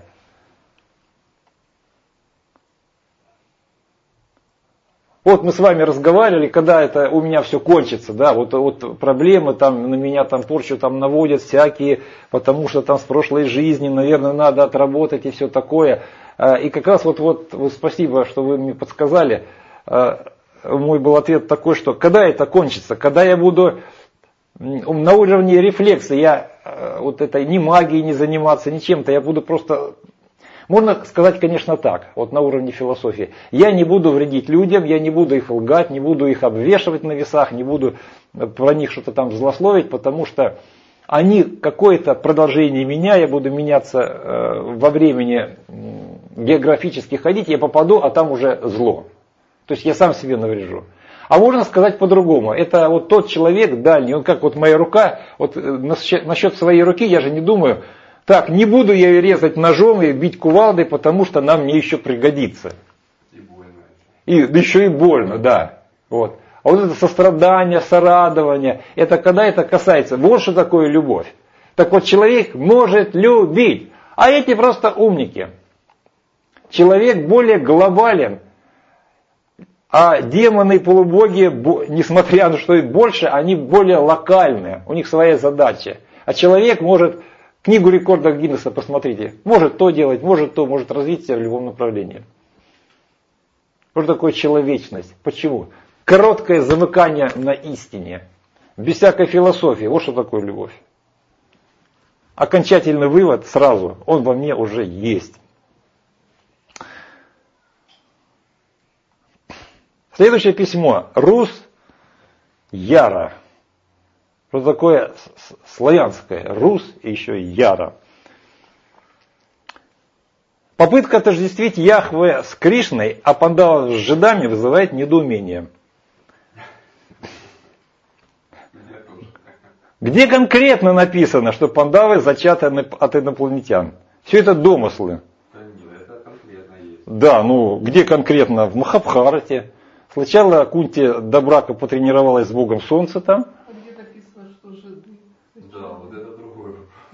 A: Вот мы с вами разговаривали, когда это у меня все кончится, да, вот, вот проблемы там на меня там порчу там наводят всякие, потому что там с прошлой жизни, наверное, надо отработать и все такое. И как раз вот, вот, вот спасибо, что вы мне подсказали. Мой был ответ такой, что когда это кончится, когда я буду на уровне рефлекса, я вот это ни магией не заниматься, ни чем-то, я буду просто, можно сказать, конечно, так, вот на уровне философии, я не буду вредить людям, я не буду их лгать, не буду их обвешивать на весах, не буду про них что-то там злословить, потому что они какое-то продолжение меня, я буду меняться во времени географически ходить, я попаду, а там уже зло. То есть я сам себе наврежу. А можно сказать по-другому. Это вот тот человек дальний, он как вот моя рука, вот насчет своей руки я же не думаю, так, не буду я ее резать ножом и бить кувалдой, потому что нам мне еще пригодится.
B: И больно.
A: И, да еще и больно, да. Вот. А вот это сострадание, сорадование, это когда это касается, вот что такое любовь. Так вот человек может любить, а эти просто умники. Человек более глобален. А демоны и полубоги, несмотря на что их больше, они более локальные, у них своя задача. А человек может, книгу рекордов Гиннесса посмотрите, может то делать, может то, может развить себя в любом направлении. Что такое человечность? Почему? Короткое замыкание на истине, без всякой философии. Вот что такое любовь. Окончательный вывод сразу, он во мне уже есть. Следующее письмо. Рус Яра. Что такое славянское? Рус и еще Яра. Попытка отождествить Яхве с Кришной, а пандавов с жидами вызывает недоумение. Где конкретно написано, что пандавы зачаты от инопланетян? Все это домыслы. Да, ну где конкретно? В Махабхарате. Сначала Кунти до брака потренировалась с Богом Солнца там.
C: А где написано, что жиды?
B: Да, вот это другое.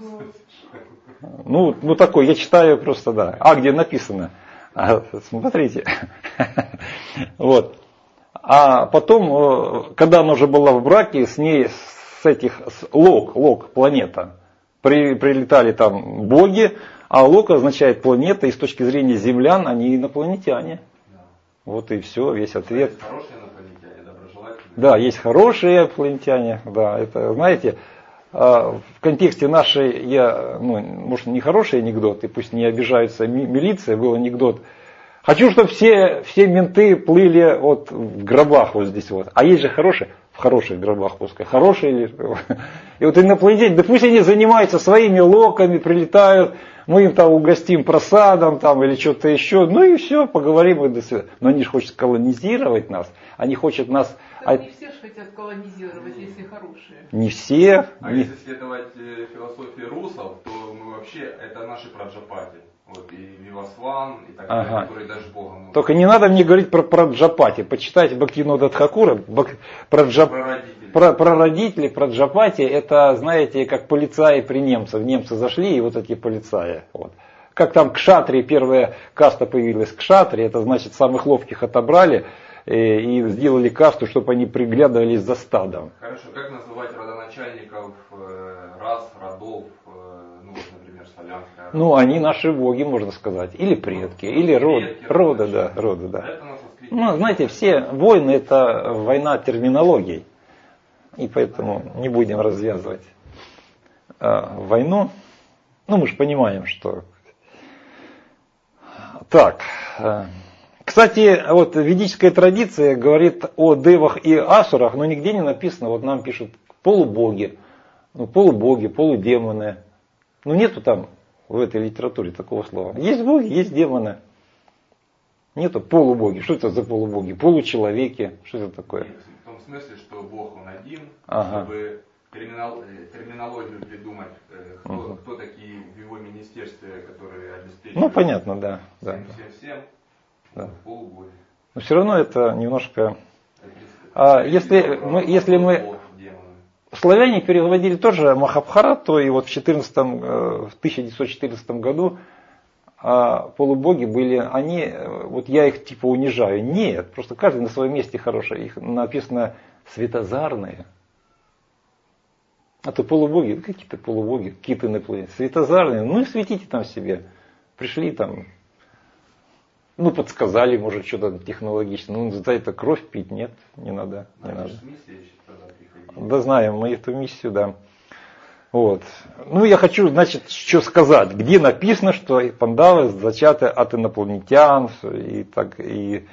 A: Ну, ну такой, я читаю просто, да. А где написано? А, смотрите. Вот. А потом, когда она уже была в браке, с ней, с этих, с Лок, Лок, планета, при, прилетали там боги, а Лок означает планета, и с точки зрения землян они инопланетяне. Вот и все, весь ответ.
B: Есть хорошие инопланетяне, доброжелательные.
A: Да, есть хорошие инопланетяне, да, это, знаете, в контексте нашей, я, ну, может, не хороший анекдот, и пусть не обижаются милиция, был анекдот, Хочу, чтобы все, все менты плыли вот в гробах вот здесь вот. А есть же хорошие, в хороших гробах пускай. Хорошие или... И вот инопланетяне, да пусть они занимаются своими локами, прилетают, мы им там угостим просадом там, или что-то еще. Ну и все, поговорим и до свидания. Но они же хотят колонизировать нас. Они хотят нас...
C: Так не все же хотят колонизировать, если хорошие.
A: Не все.
B: А
A: не...
B: если следовать э, философии русов, то мы вообще, это наши праджапати. Вот, и Вивасван, и так далее,
A: Ага.
B: которые даже Богом...
A: Только не надо мне говорить про праджапати. Почитайте Бхактивинода Тхакура. Бак... Праджап...
B: Прародители.
A: Про, прародители, праджапати, это, знаете, как полицаи при немцах. Немцы зашли, и вот эти полицаи. Вот. Как там кшатри, первая каста появилась кшатри, это значит самых ловких отобрали и, и сделали касту, чтобы они приглядывались за стадом.
B: Хорошо, как называть родоначальников э, рас, родов, э, ну вот, например, славянская раса?
A: Ну, они наши боги, можно сказать. Или предки, или род,
B: Предки,
A: рода, да, рода, да.
B: Это на санскрите.
A: Ну, знаете, все войны это война терминологий. И поэтому не будем развязывать э, войну. Ну, мы же понимаем, что... Так. Э, кстати, вот ведическая традиция говорит о девах и асурах, но нигде не написано, вот нам пишут полубоги, ну, полубоги, полудемоны. Ну, нету там в этой литературе такого слова. Есть боги, есть демоны. Нету полубоги. Что это за полубоги? Получеловеки. Что это такое?
B: В том смысле, что Бог он один,
A: Ага.
B: чтобы терминал, терминологию придумать, кто,
A: Угу.
B: кто такие в его министерстве, которые обеспечивают
A: Ну, понятно, да. да.
B: всем, всем, всем,
A: Да.
B: полубоги.
A: Но все равно это немножко...
B: Это
A: А
B: представители
A: если
B: про-
A: мы- если мы-
B: богов, демонов.
A: Славяне переводили тоже Махабхарату, и вот в, четырнадцатом, э, в тысяча девятьсот четырнадцатом году а, полубоги были, они, э, вот я их типа унижаю. Нет, просто каждый на своем месте хороший. Их написано светозарные. А то полубоги, ну, какие-то полубоги, какие-то инопланетяне. Светозарные, ну и светите там себе. Пришли там, ну подсказали, может, что-то технологично. Ну за это кровь пить, нет, не надо. Не
B: Надо
A: надо.
B: же с миссией еще тогда приходить.
A: Да знаем мы эту миссию, да. Вот. Ну я хочу, значит, что сказать. Где написано, что пандавы зачаты от инопланетян, и, так, и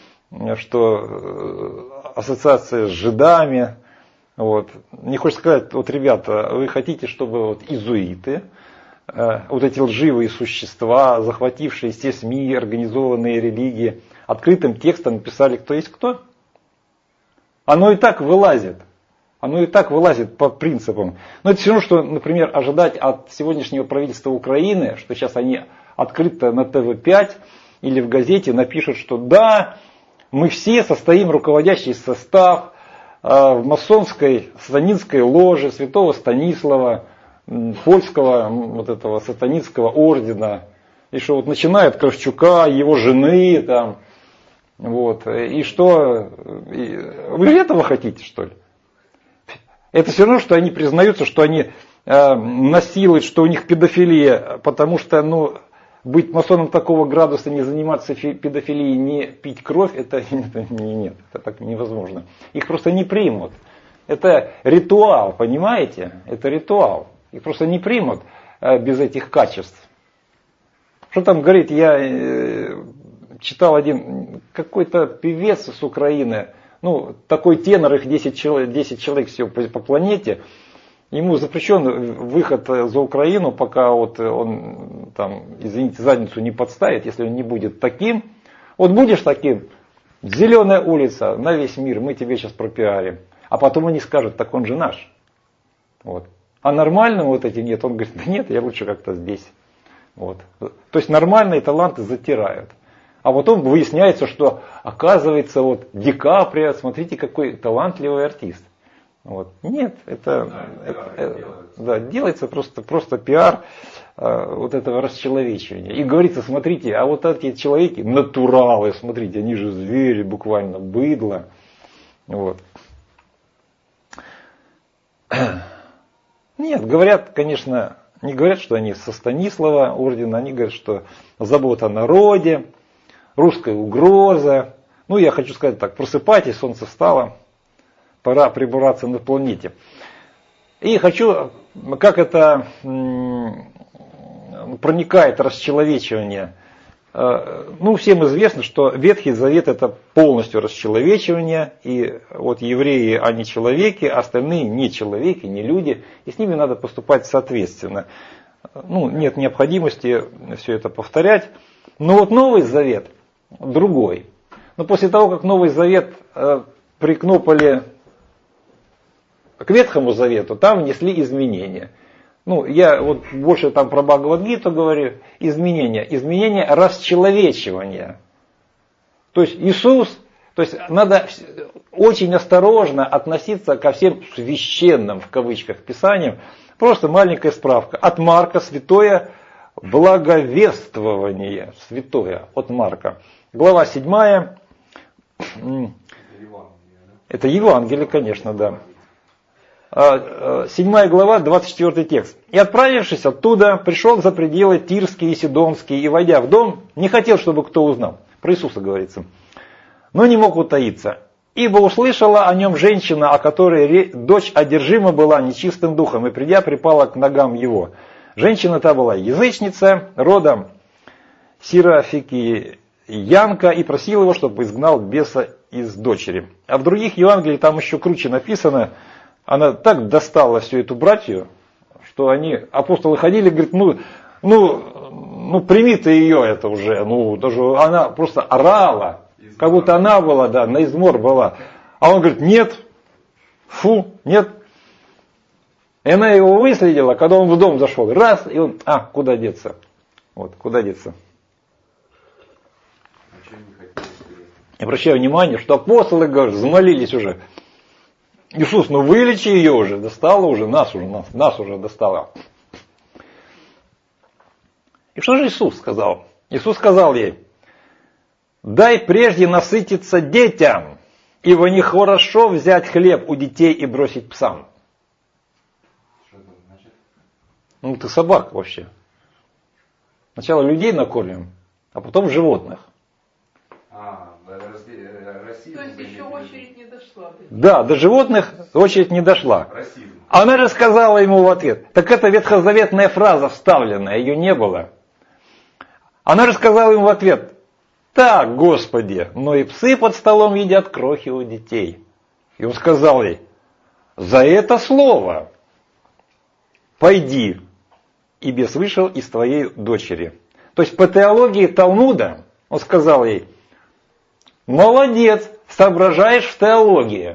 A: что ассоциация с жидами. Вот. Не хочется сказать, вот ребята, вы хотите, чтобы вот изуиты, э, вот эти лживые существа, захватившие все СМИ, организованные религии, открытым текстом написали, кто есть кто? Оно и так вылазит. Оно и так вылазит по принципам. Но это все равно, что, например, ожидать от сегодняшнего правительства Украины, что сейчас они открыто на тэ вэ пять или в газете напишут, что да, мы все состоим руководящий состав в масонской сатанинской ложе святого Станислава, польского вот этого сатанинского ордена, и что вот начинает Кравчука, его жены там, вот, и что, и, вы же этого хотите, что ли? Это все равно, что они признаются, что они э, насилуют, что у них педофилия, потому что, ну, быть масоном такого градуса, не заниматься педофилией, не пить кровь, это, это нет, это так невозможно. Их просто не примут. Это ритуал, понимаете? Это ритуал. Их просто не примут э, без этих качеств. Что там говорит, я э, читал один, какой-то певец с Украины, ну, такой тенор, их десять человек, десять человек всего по, по планете. Ему запрещен выход за Украину, пока вот он, там, извините, задницу не подставит, если он не будет таким. Вот будешь таким, зеленая улица на весь мир, мы тебе сейчас пропиарим. А потом они скажут, так он же наш. Вот. А нормальным вот этим нет, он говорит, да нет, я лучше как-то здесь. Вот. То есть нормальные таланты затирают. А потом выясняется, что оказывается вот Ди Каприо, смотрите, какой талантливый артист. Вот. Нет, это,
B: Да,
A: это,
B: пиар,
A: это
B: делается.
A: да, делается просто, просто пиар э, вот этого расчеловечивания. И говорится, смотрите, а вот эти человеки натуралы, смотрите, они же звери, буквально быдло. Вот. Нет, говорят, конечно, не говорят, что они со Станислава ордена, они говорят, что забота о народе, русская угроза. Ну, я хочу сказать так, просыпайтесь, солнце встало. Пора прибираться на планете. И хочу, как это проникает расчеловечивание ну, всем известно, что Ветхий Завет это полностью расчеловечивание, и вот евреи, они человеки, а остальные не человеки, не люди, и с ними надо поступать соответственно. Ну, нет необходимости все это повторять. Но вот Новый Завет другой. Но после того, как Новый Завет э, прикнопали к Ветхому Завету, там внесли изменения. Ну, я вот больше там про Бхагавад-гиту говорю, изменения. Изменения расчеловечивания. То есть Иисус, то есть надо очень осторожно относиться ко всем священным, в кавычках, писаниям. Просто маленькая справка. От Марка святое благовествование. Святое от Марка. Глава седьмая. Это Евангелие, конечно, да. Седьмая глава, двадцать четвёртый текст. «И отправившись оттуда, пришел за пределы Тирские и Сидонские, и, войдя в дом, не хотел, чтобы кто узнал». Про Иисуса говорится. «Но не мог утаиться, ибо услышала о нем женщина, о которой дочь одержима была нечистым духом, и, придя, припала к ногам его. Женщина та была язычница, родом Сирофикиянка, и просила его, чтобы изгнал беса из дочери». А в других Евангелиях там еще круче написано. Она так достала всю эту братью, что они, апостолы ходили, говорят, ну, ну, ну прими ты ее это уже. Ну, даже она просто орала, как будто она была, да, на измор была. А он говорит, нет, фу, нет. И она его выследила, когда он в дом зашел. Раз, и он, а, куда деться? Вот, куда деться? Я обращаю внимание, что апостолы, говорят, замолились уже. Иисус, ну вылечи ее уже, достала уже, нас уже, нас, нас уже достала. И что же Иисус сказал? Иисус сказал ей, дай прежде насытиться детям, ибо нехорошо взять хлеб у детей и бросить псам.
B: Что это значит?
A: Ну ты собак вообще. Сначала людей накормим, а потом животных.
B: А, расизм.
C: То есть еще очередь не дошла.
A: Да, до животных очередь не дошла.
B: Расизм.
A: Она же сказала ему в ответ, так это ветхозаветная фраза вставленная, ее не было. Она же сказала ему в ответ, так, Господи, но и псы под столом едят крохи у детей. И он сказал ей, за это слово пойди, и бес вышел из твоей дочери. То есть по теологии Талмуда он сказал ей, молодец, соображаешь в теологии.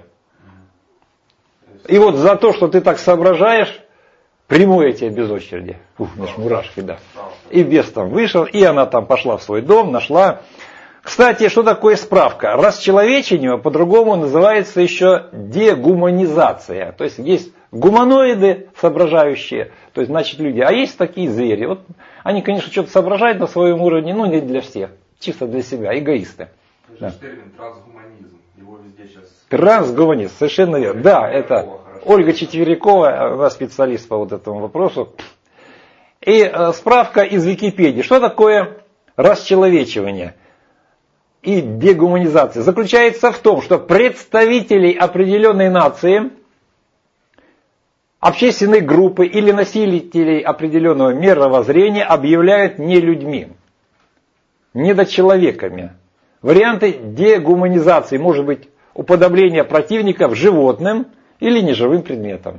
A: И вот за то, что ты так соображаешь, приму я тебя без очереди. Ух, аж мурашки, да. И бес там вышел, и она там пошла в свой дом, нашла. Кстати, что такое справка? Расчеловечение по-другому называется еще дегуманизация. То есть есть гуманоиды соображающие, то есть значит люди, а есть такие звери. Вот они, конечно, что-то соображают на своем уровне, но не для всех, чисто для себя, эгоисты.
B: Это
A: Да.
B: же термин трансгуманизм. Его везде сейчас...
A: Трансгуманизм, совершенно верно. Да, это Ольга Четверякова, она специалист по вот этому вопросу. И э, справка из Википедии. Что такое расчеловечивание и дегуманизация? Заключается в том, что представителей определенной нации, общественной группы или носителей определенного мировоззрения объявляют не людьми, недочеловеками. Варианты дегуманизации может быть уподобление противников животным или неживым предметом.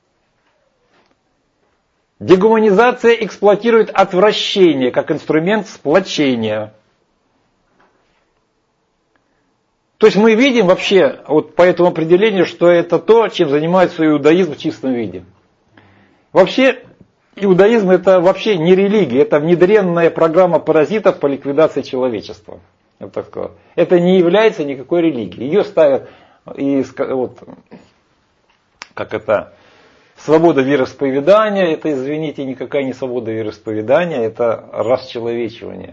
A: Дегуманизация эксплуатирует отвращение как инструмент сплочения. То есть мы видим вообще вот по этому определению, что это то, чем занимается иудаизм в чистом виде. Вообще иудаизм это вообще не религия, это внедренная программа паразитов по ликвидации человечества. Я так сказал. Это не является никакой религией. Ее ставят и вот как это свобода вероисповедания, это, извините, никакая не свобода вероисповедания, это расчеловечивание.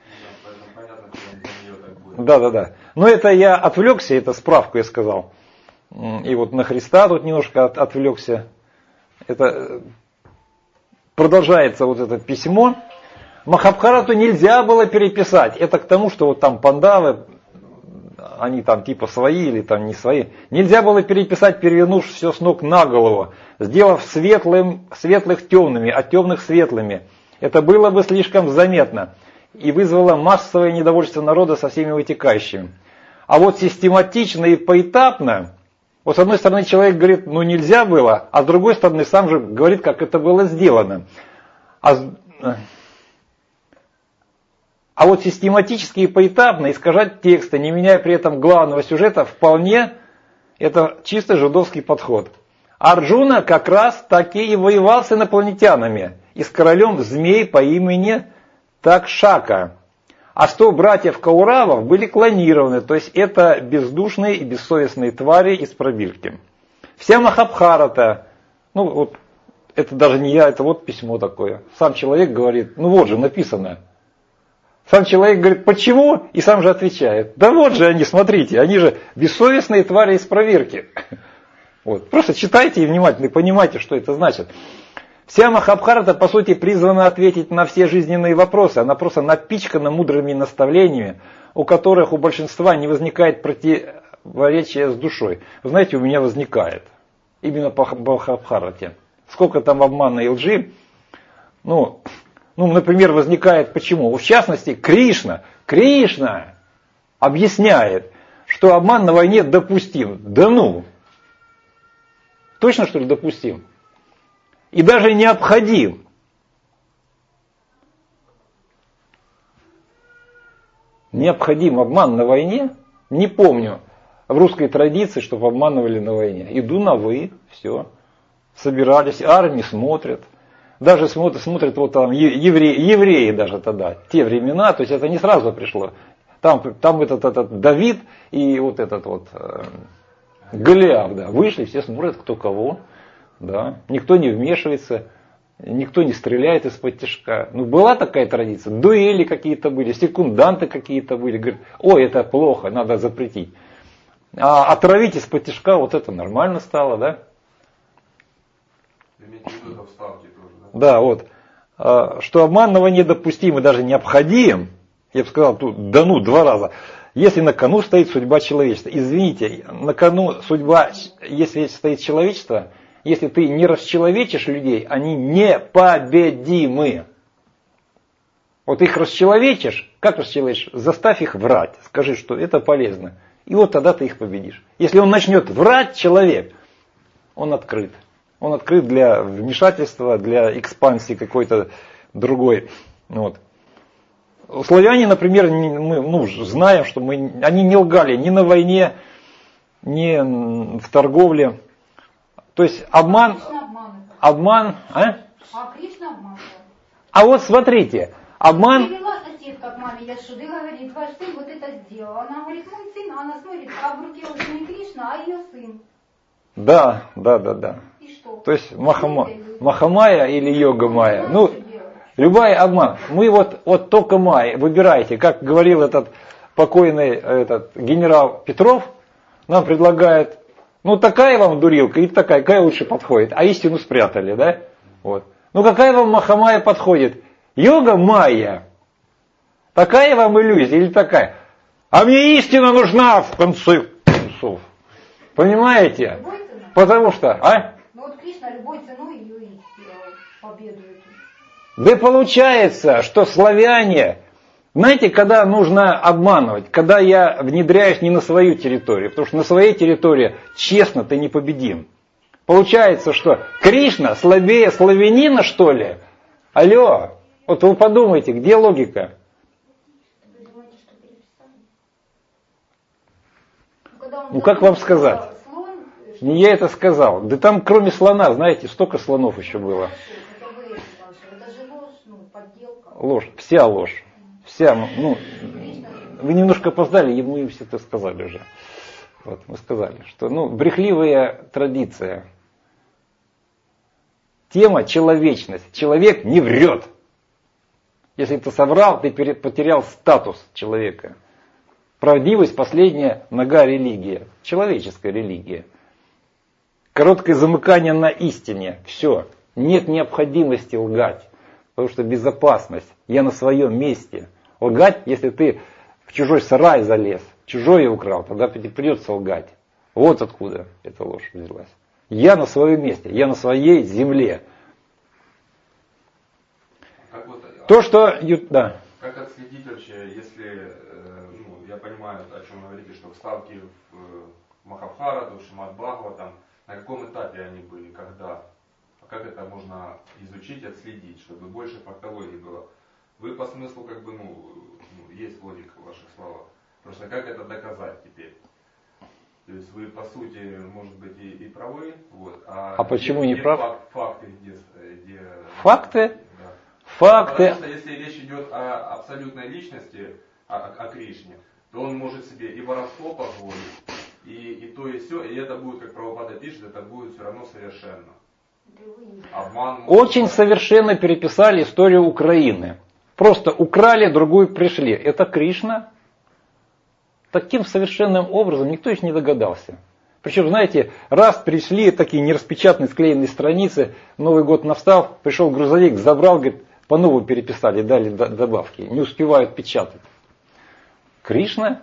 A: Да, да, да. Но это я отвлекся, это справку я сказал. И вот на Христа тут немножко от, отвлекся. Это продолжается вот это письмо. Махабхарату нельзя было переписать. Это к тому, что вот там пандавы, они там типа свои или там не свои. Нельзя было переписать, перевернув все с ног на голову, сделав светлым, светлых темными, а темных светлыми. Это было бы слишком заметно. и вызвало массовое недовольство народа со всеми вытекающими. А вот систематично и поэтапно, вот с одной стороны человек говорит, ну нельзя было, а с другой стороны сам же говорит, как это было сделано. А, а вот систематически и поэтапно искажать тексты, не меняя при этом главного сюжета, вполне это чисто жидовский подход. Арджуна как раз таки и воевал с инопланетянами и с королем змей по имени Такшака. А сто братьев Кауравов были клонированы, то есть это бездушные и бессовестные твари из пробирки. Вся Махабхарата, ну вот это даже не я, это вот письмо такое. Сам человек говорит, ну вот же написано. Сам человек говорит, почему? И сам же отвечает, да вот же они, смотрите, они же бессовестные твари из проверки. Вот. Просто читайте и внимательно, и понимайте, что это значит. Вся Махабхарата, по сути, призвана ответить на все жизненные вопросы. Она просто напичкана мудрыми наставлениями, у которых у большинства не возникает противоречия с душой. Вы знаете, у меня возникает. Именно по Махабхарате. Сколько там обмана и лжи. Ну, ну, например, возникает почему? В частности, Кришна, Кришна объясняет, что обман на войне допустим. Да ну! Точно, что ли, допустим? И даже необходим. Необходим обман на войне? Не помню в русской традиции, чтобы обманывали на войне. Иду на вы, все. Собирались, армии смотрят. Даже смотрят, смотрят вот там евреи, евреи даже тогда, те времена, то есть это не сразу пришло. Там, там этот, этот Давид и вот этот вот э, Голиаф, да, вышли, все смотрят, кто кого. Да, никто не вмешивается, никто не стреляет из-под тишка. Ну, была такая традиция, дуэли какие-то были, секунданты какие-то были. Говорят, ой, это плохо, надо запретить. А отравить из-под тишка, вот это нормально стало, да? Да, вот. Что обманного недопустим и даже необходим, я бы сказал, тут да ну, два раза. Если на кону стоит судьба человечества. Извините, на кону судьба, если стоит человечество, если ты не расчеловечишь людей, они непобедимы. Вот их расчеловечишь, как расчеловечишь? Заставь их врать, скажи, что это полезно. И вот тогда ты их победишь. Если он начнет врать, человек, он открыт. Он открыт для вмешательства, для экспансии какой-то другой. Вот. Славяне, например, мы ну, знаем, что мы, они не лгали ни на войне, ни в торговле. То есть обман, обман, а?
E: А Кришна обманывал.
A: А вот смотрите, обман...
E: Привела соседка к маме Яшуды и говорит, ваш сын вот это сделал. Она говорит, мой сын, а она смотрит, а в руке уже не Кришна, а ее сын.
A: Да, да, да, да.
E: И что?
A: То есть Махама, Махамая или Йога Майя. Ну, любой обман. Мы вот, вот только Майя, выбирайте, как говорил этот покойный этот, генерал Петров, нам предлагает, ну такая вам дурилка и такая, какая лучше подходит, а истину спрятали, да? Вот. Ну какая вам Махамая подходит? Йога Майя. Такая вам иллюзия или такая? А мне истина нужна в конце концов. Понимаете? Потому что, а?
E: Ну вот Кришна любой ценой ее и победу эту.
A: Да получается, что славяне, знаете, когда нужно обманывать, когда я внедряюсь не на свою территорию, потому что на своей территории честно ты непобедим. Получается, что Кришна слабее славянина, что ли? Алло, вот вы подумайте, где логика?
E: Вы думаете, что переписали? Ну,
A: ну как вам сказать?
E: Слон,
A: Не я это сказал. Да там кроме слона, знаете, столько слонов еще было.
E: это вы это слышали. Это же ложь, ну, подделка.
A: Ложь, вся ложь. Вся, ну, вы немножко опоздали, и мы все это сказали уже. Вот, мы сказали, что, ну, брехливая традиция. Тема человечность. Человек не врет. Если ты соврал, ты потерял статус человека. Правдивость – последняя нога религии. Человеческая религия. Короткое замыкание на истине. Все. Нет необходимости лгать. Потому что безопасность. Я на своем месте. Лгать, если ты в чужой сарай залез, чужое украл, тогда придется лгать. Вот откуда эта ложь взялась. Я на своем месте, я на своей земле.
B: Как вот,
A: То, что... Да.
B: Как отследить вообще, если, ну, я понимаю, о чем вы говорите, что вставки в Махабхарату, в Шримад Бхагаватам, на каком этапе они были, когда, как это можно изучить, отследить, чтобы больше фактологии было. Вы по смыслу, как бы, ну, ну есть логика в ваших словах, просто как это доказать теперь? То есть вы, по сути, может быть, и, и правы, вот, а,
A: а почему
B: где,
A: не
B: где
A: прав?
B: Факт, факты, где, где...
A: Факты?
B: Да.
A: Факты.
B: Потому что если речь идет о абсолютной личности, о, о, о Кришне, то он может себе и воровство позволить, и, и то, и все, и это будет, как Прабхупада пишет, это будет все равно совершенно. Обман.
A: Очень совершенно переписали историю Украины. Просто украли, другую пришли. Это Кришна. Таким совершенным образом никто еще не догадался. Причем, знаете, раз пришли такие нераспечатанные, склеенные страницы, Новый год настал, пришел грузовик, забрал, говорит, по новому переписали, дали добавки. Не успевают печатать. Кришна?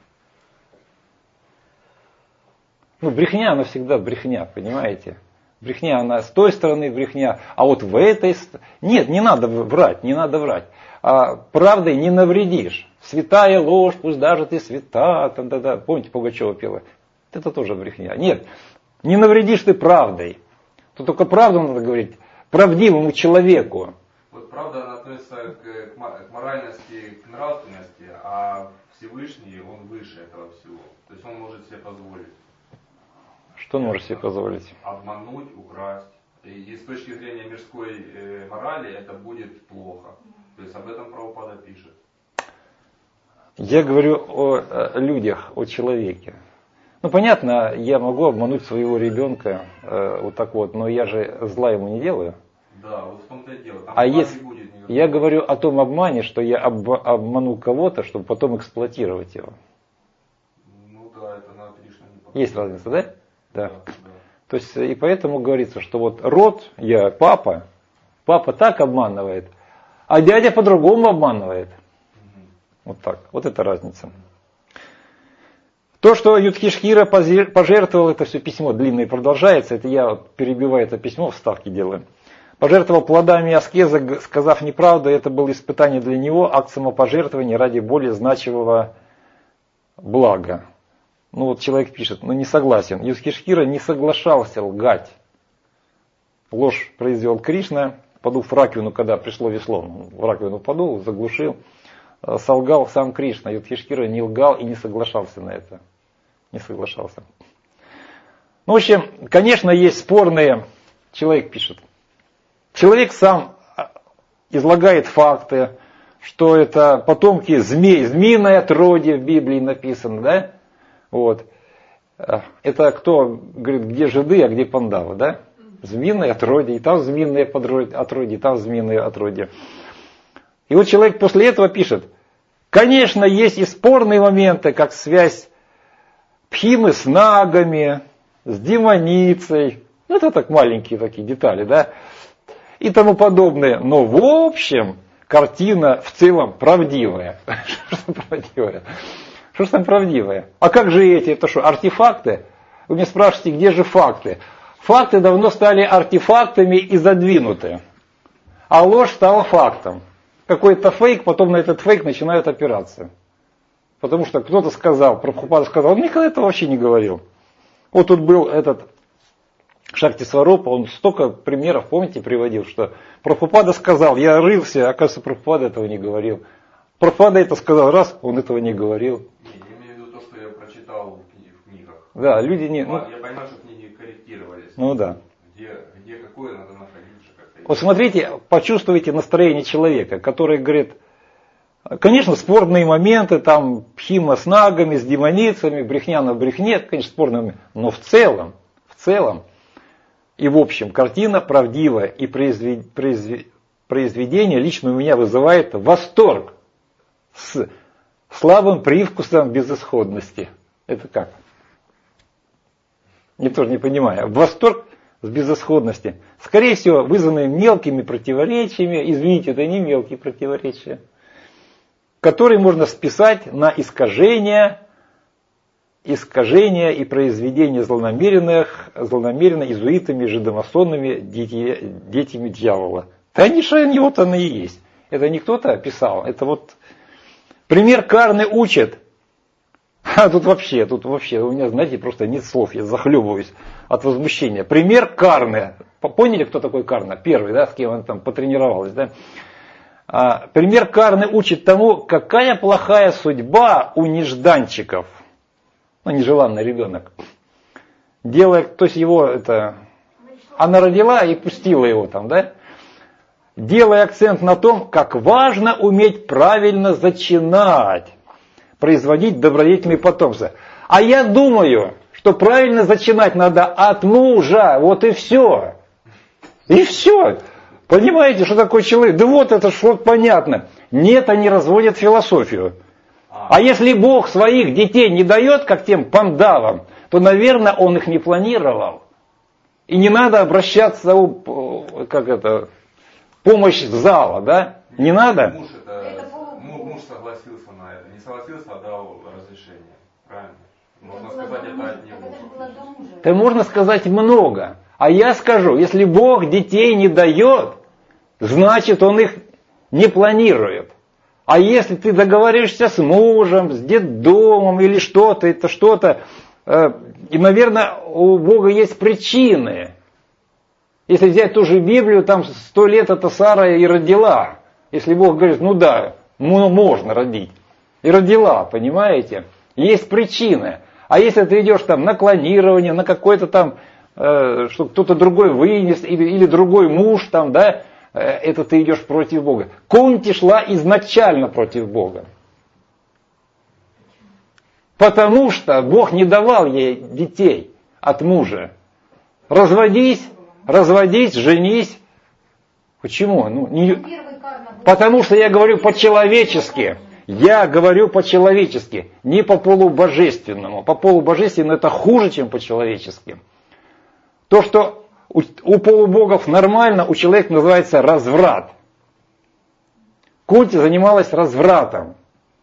A: Ну, брехня, она всегда брехня, понимаете? Брехня, она с той стороны брехня, а вот в этой... Нет, не надо врать, не надо врать. А правдой не навредишь. Святая ложь, пусть даже ты свята. Там, да, да. Помните, Пугачева пела? Это тоже брехня. Нет, не навредишь ты правдой. То только правду надо говорить правдивому человеку.
B: Вот правда, она относится к, к моральности, к нравственности, а Всевышний, он выше этого всего. То есть он может себе позволить.
A: Что он может себе позволить?
B: Обмануть, украсть. И, и с точки зрения мирской э, морали это будет плохо. То есть об этом Прабхупада пишет.
A: Я говорю о, о людях, о человеке. Ну, понятно, я могу обмануть своего ребенка э, вот так вот, но я же зла ему не делаю.
B: Да, вот в том-то и дело. Там
A: а если,
B: не будет никакого.
A: Я говорю о том обмане, что я об, обману кого-то, чтобы потом эксплуатировать его.
B: Ну да, это на Кришну не похоже.
A: Есть разница, да? Да.
B: Да, да.
A: То есть, и поэтому говорится, что вот род, я папа, папа так обманывает, а дядя по-другому обманывает. Угу. Вот так. Вот это разница. То, что Юдхиштхира пожертвовал, это все письмо длинное продолжается, это я перебиваю это письмо, вставки делаю. Пожертвовал плодами аскезы, сказав неправду, это было испытание для него, акт самопожертвования ради более значимого блага. Ну вот человек пишет, ну не согласен. Юдхиштхира не соглашался лгать. Ложь произвел Кришна, подул в раковину, когда пришло весло. Он в раковину подул, заглушил. Солгал сам Кришна. Юдхиштхира не лгал и не соглашался на это. Не соглашался. Ну, в общем, конечно, есть спорные... Человек пишет. Человек сам излагает факты, что это потомки змей, змеиное отродье в Библии написано, да? Вот. Это кто говорит, где жиды, а где пандавы, да? Змеиное отродье, и там змеиное отродье, и там змеиное отродье. И вот человек после этого пишет, конечно, есть и спорные моменты, как связь Пхимы с нагами, с демоницей. Ну, это так маленькие такие детали, да? И тому подобное. Но в общем, картина в целом правдивая. Что правдивая? Что ж там правдивое? А как же эти? Это что, артефакты? Вы меня спрашиваете, где же факты? Факты давно стали артефактами и задвинуты. А ложь стала фактом. Какой-то фейк, потом на этот фейк начинают опираться. Потому что кто-то сказал, Прабхупада сказал, он никогда этого вообще не говорил. Вот тут был этот Шакти Сварупа, он столько примеров, помните, приводил, что Прабхупада сказал, я рылся, оказывается, Прабхупада этого не говорил. Прабхупада это сказал раз, он этого не говорил.
B: Не, я имею в виду то, что я прочитал в книгах.
A: Да, люди не... Ну,
B: я понимаю, что книги корректировались.
A: Ну да.
B: Где, где какое надо находить же как-то.
A: Вот смотрите, почувствуйте настроение человека, который говорит, конечно, спорные моменты, там, Пхима с нагами, с демоницами, брехня на брехне, конечно, спорные моменты, но в целом, в целом, и в общем, картина правдивая, и произвед... Произвед... произведение лично у меня вызывает восторг с слабым привкусом безысходности. Это как? Я тоже не понимаю. Восторг с безысходности. Скорее всего, вызванный мелкими противоречиями, извините, это не мелкие противоречия, которые можно списать на искажения, искажения и произведения злонамеренных, злонамеренно иезуитами, жидомасонными, дети, детьми дьявола. Да они же они вот они и есть. Это не кто-то писал, это вот пример Карны учит. А тут вообще, тут вообще, у меня, знаете, просто нет слов, я захлебываюсь от возмущения. Пример Карны. Поняли, кто такой Карна? Первый, да, с кем она там потренировалась, да? А, пример Карны учит тому, какая плохая судьба у нежданчиков. Ну, нежеланный ребенок. Делая, то есть его, это, она родила и пустила его там, да? Делая акцент на том, как важно уметь правильно зачинать, производить добродетельные потомства. А я думаю, что правильно зачинать надо от мужа, вот и все. И все. Понимаете, что такое человек? Да вот это ж вот понятно. Нет, они разводят философию. А если Бог своих детей не дает, как тем пандавам, то, наверное, Он их не планировал. И не надо обращаться у, как это, помощь зала, да? Не надо?
B: Муж, это, муж согласился на это. Не согласился, а дал разрешение. Правильно? Можно
E: это
B: сказать, это
E: мужа.
B: от него.
A: Это можно сказать много. А я скажу, если Бог детей не дает, значит Он их не планирует. А если ты договоришься с мужем, с детдомом или что-то, это что-то, э, и, наверное, у Бога есть причины. Если взять ту же Библию, там сто лет это Сара и родила. Если Бог говорит, ну да, ну, можно родить. И родила, понимаете? Есть причины. А если ты идешь там на клонирование, на какой-то там, э, что кто-то другой вынес, или, или другой муж там, да, э, это ты идешь против Бога. Кунти шла изначально против Бога. Потому что Бог не давал ей детей от мужа. Разводись, разводись, женись. Почему? Ну, не... Потому что я говорю по-человечески. Я говорю по-человечески, не по полубожественному. По полубожественному это хуже, чем по-человечески. То, что у, у полубогов нормально, у человека называется разврат. Кунти занималась развратом.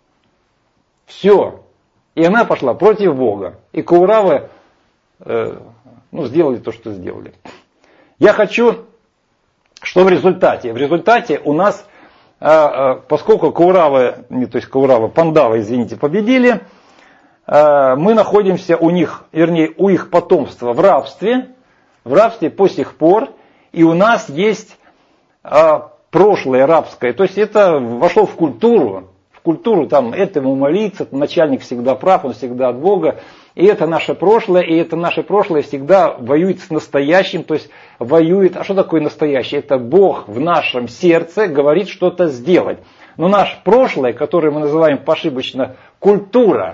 A: Все. И она пошла против Бога. И Кауравы э, ну, сделали то, что сделали. Я хочу, что в результате? В результате у нас, поскольку Кауравы, не то есть Кауравы, Пандавы, извините, победили, мы находимся у них, вернее, у их потомства в рабстве, в рабстве по сих пор, и у нас есть прошлое рабское, то есть это вошло в культуру, в культуру там этому молиться, начальник всегда прав, он всегда от Бога, и это наше прошлое, и это наше прошлое всегда воюет с настоящим, то есть воюет, а что такое настоящее? Это Бог в нашем сердце говорит что-то сделать. Но наше прошлое, которое мы называем ошибочно культура,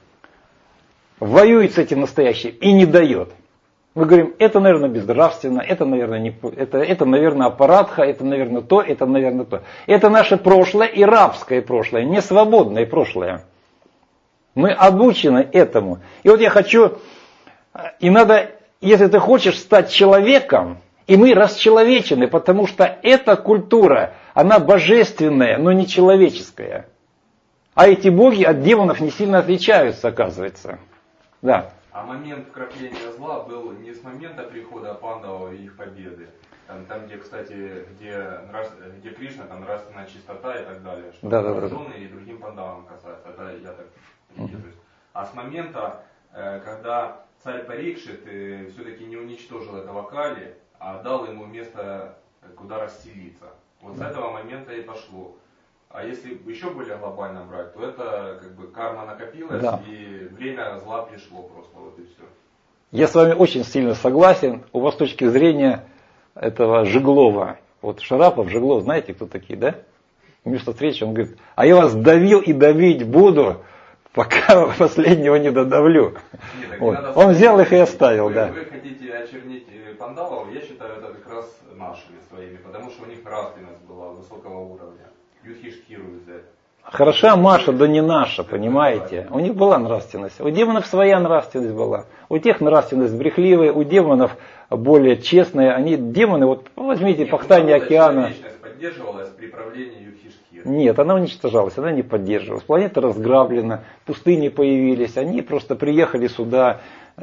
A: воюет с этим настоящим и не дает. Мы говорим, это, наверное, безнравственно, это, наверное, не, это, это, наверное, аппаратха, это, наверное, то, это, наверное, то. Это наше прошлое и рабское прошлое, не свободное прошлое. Мы обучены этому. И вот я хочу, и надо, если ты хочешь стать человеком, и мы расчеловечены, потому что эта культура, она божественная, но не человеческая. А эти боги от демонов не сильно отличаются, оказывается. Да.
B: А момент вкрапления зла был не с момента прихода пандавов и их победы. Там, там где, кстати, где, нрав... где Кришна, там нравственная чистота и так далее. Что
A: да, да, да.
B: и другим пандавам касается. Это я так придерживаюсь. А с момента, когда царь Парикшит все-таки не уничтожил этого Кали, а дал ему место, куда расселиться. Вот с этого момента и пошло. А если еще более глобально брать, то это как бы карма накопилась, да. И время зла пришло просто, вот и все.
A: Я с вами очень сильно согласен. У вас с точки зрения этого Жеглова, вот Шарапов, Жеглов, знаете, кто такие, да? Вместо встречи он говорит, а я вас давил и давить буду, пока последнего не додавлю. Нет, вот. Он сказать, взял их и оставил,
B: вы,
A: да.
B: Вы хотите очернить пандавов, я считаю, это как раз нашими своими, потому что у них нравственность была высокого уровня. Юдхиштхиру взять.
A: Хороша Маша, да не наша, понимаете? У них была нравственность. У демонов своя нравственность была. У тех нравственность брехливая, у демонов более честная. Они демоны, вот возьмите Пахтание океана.
B: Человечность поддерживалась при правлении Юдхиштхира?
A: Нет, она уничтожалась, она не поддерживалась. Планета разграблена, пустыни появились, они просто приехали сюда.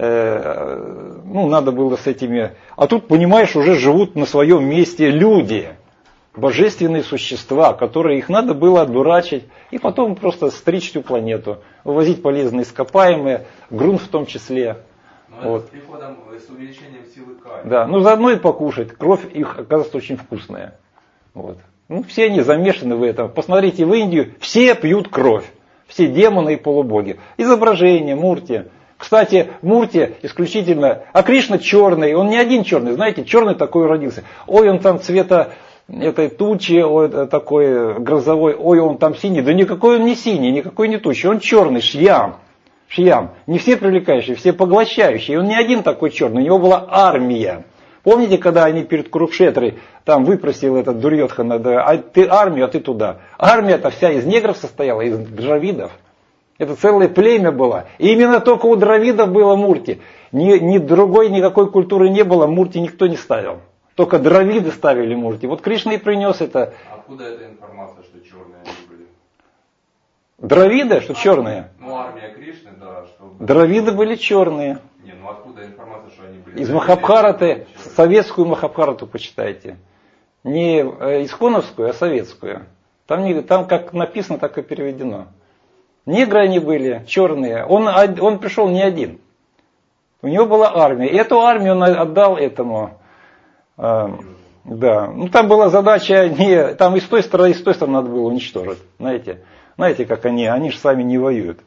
A: Э, ну, надо было с этими... А тут, понимаешь, уже живут на своем месте люди. божественные существа, которые их надо было одурачить, и потом просто стричь всю планету, вывозить полезные ископаемые, грунт в том числе.
B: Но
A: Вот.
B: это с приходом, с увеличением силы калия.
A: Да, ну заодно и покушать. Кровь их, оказывается, очень вкусная. Вот. Ну, все они замешаны в этом. Посмотрите, в Индию все пьют кровь. Все демоны и полубоги. Изображение, Мурти. Кстати, Мурти исключительно... А Кришна черный, он не один черный, знаете, черный такой родился. Ой, он там цвета этой тучи, ой, такой грозовой, ой, он там синий. Да никакой он не синий, никакой не тучи, он черный, шьям. Шьям. Не все привлекающие, все поглощающие. Он не один такой черный, у него была армия. Помните, когда они перед Курукшетрой там выпросил этот Дурьодхана, да, а ты армию, а ты туда. Армия-то вся из негров состояла, из дравидов. Это целое племя было. И именно только у дравидов было Мурти. Ни, ни другой никакой культуры не было, Мурти никто не ставил. Только дравиды ставили Мурти. Вот Кришна и принес это.
B: Откуда эта информация, что черные они были?
A: Дравиды, что черные?
B: Ну, армия Кришны, да. Что...
A: Дравиды были черные.
B: Не, ну откуда информация, что они были?
A: Из Махабхараты, советскую Махабхарату почитайте. Не исконовскую, а советскую. Там, не, там как написано, так и переведено. Негры они были, черные. Он, он пришел не один. У него была армия. И эту армию он отдал этому. Э, да. Ну там была задача не. Там и с той стороны, и с той стороны надо было уничтожить. Знаете, знаете, как они, они же сами не воюют.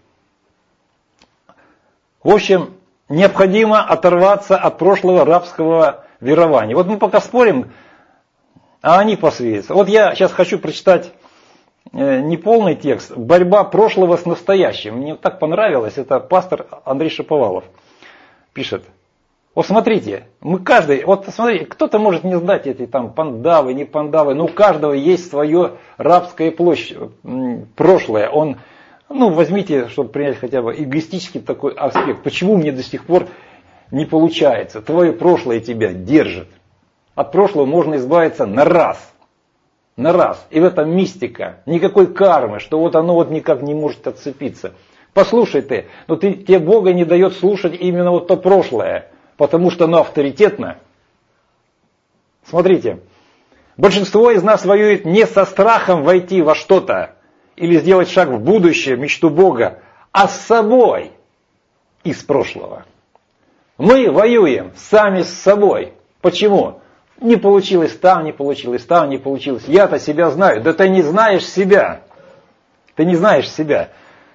A: В общем, необходимо оторваться от прошлого рабского верования. Вот мы пока спорим, а они посвеются. Вот я сейчас хочу прочитать не полный текст. «Борьба прошлого с настоящим». Мне так понравилось. Это пастор Андрей Шаповалов пишет. Вот смотрите, мы каждый, вот смотрите, кто-то может не знать эти там пандавы, не пандавы, но у каждого есть свое рабское площадь, прошлое. Он, ну возьмите, чтобы принять хотя бы эгоистический такой аспект. Почему мне до сих пор не получается? Твое прошлое тебя держит. От прошлого можно избавиться на раз. На раз. И в этом мистика. Никакой кармы, что вот оно вот никак не может отцепиться. Послушай ты, но ты, тебе Бога не дает слушать именно вот то прошлое, потому что оно авторитетно. Смотрите, большинство из нас воюет не со страхом войти во что-то или сделать шаг в будущее, мечту Бога, а с собой из прошлого. Мы воюем сами с собой. Почему? Не получилось там, не получилось там, не получилось. Я-то себя знаю. Да ты не знаешь себя. Ты не знаешь себя.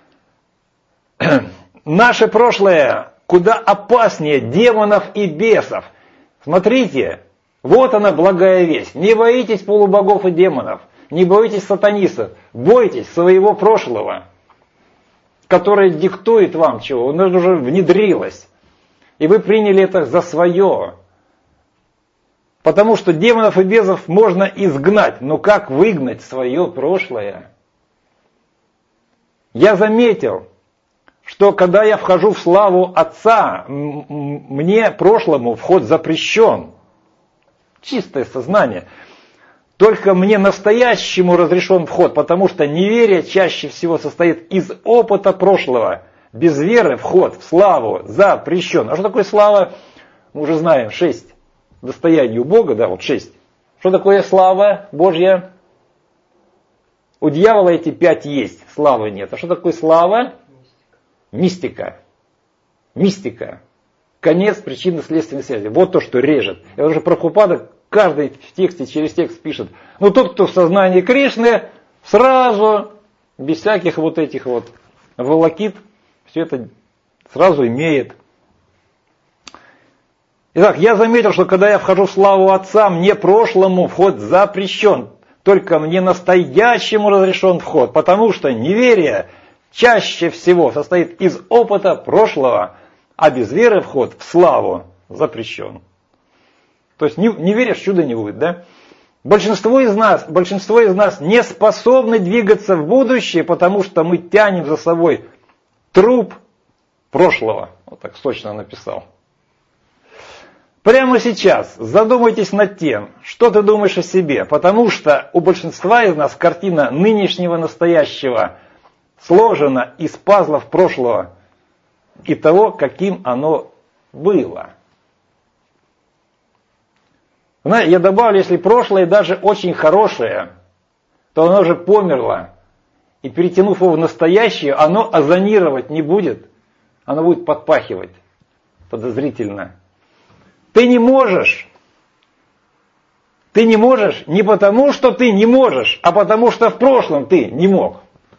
A: Наше прошлое куда опаснее демонов и бесов. Смотрите, вот она благая весть. Не боитесь полубогов и демонов. Не боитесь сатанистов. Бойтесь своего прошлого, которое диктует вам чего. Оно уже внедрилось. И вы приняли это за свое. Потому что демонов и бесов можно изгнать, но как выгнать свое прошлое? Я заметил, что когда я вхожу в славу Отца, мне прошлому вход запрещен. Чистое сознание. Только мне настоящему разрешен вход, потому что неверие чаще всего состоит из опыта прошлого. Без веры вход в славу запрещен. А что такое слава? Мы уже знаем, шесть. Достоянию Бога, да, вот шесть. Что такое слава Божья? У дьявола эти пять есть, славы нет. А что такое слава? Мистика. Мистика. Конец причинно-следственной связи. Вот то, что режет. Это уже Прабхупада каждый в тексте, через текст пишет. Ну тот, кто в сознании Кришны, сразу, без всяких вот этих вот волокит, все это сразу имеет. Итак, я заметил, что когда я вхожу в славу Отца, мне прошлому вход запрещен. Только мне настоящему разрешен вход, потому что неверие чаще всего состоит из опыта прошлого, а без веры вход в славу запрещен. То есть не, не веришь, чуда не будет, да? Большинство из нас, большинство из нас не способны двигаться в будущее, потому что мы тянем за собой труп прошлого. Вот так сочно написал. Прямо сейчас задумайтесь над тем, что ты думаешь о себе, потому что у большинства из нас картина нынешнего настоящего сложена из пазлов прошлого и того, каким оно было. Я добавлю, если прошлое даже очень хорошее, то оно уже померло. И перетянув его в настоящее, оно озонировать не будет. Оно будет подпахивать подозрительно. Ты не можешь. Ты не можешь не потому, что ты не можешь, а потому, что в прошлом ты не мог.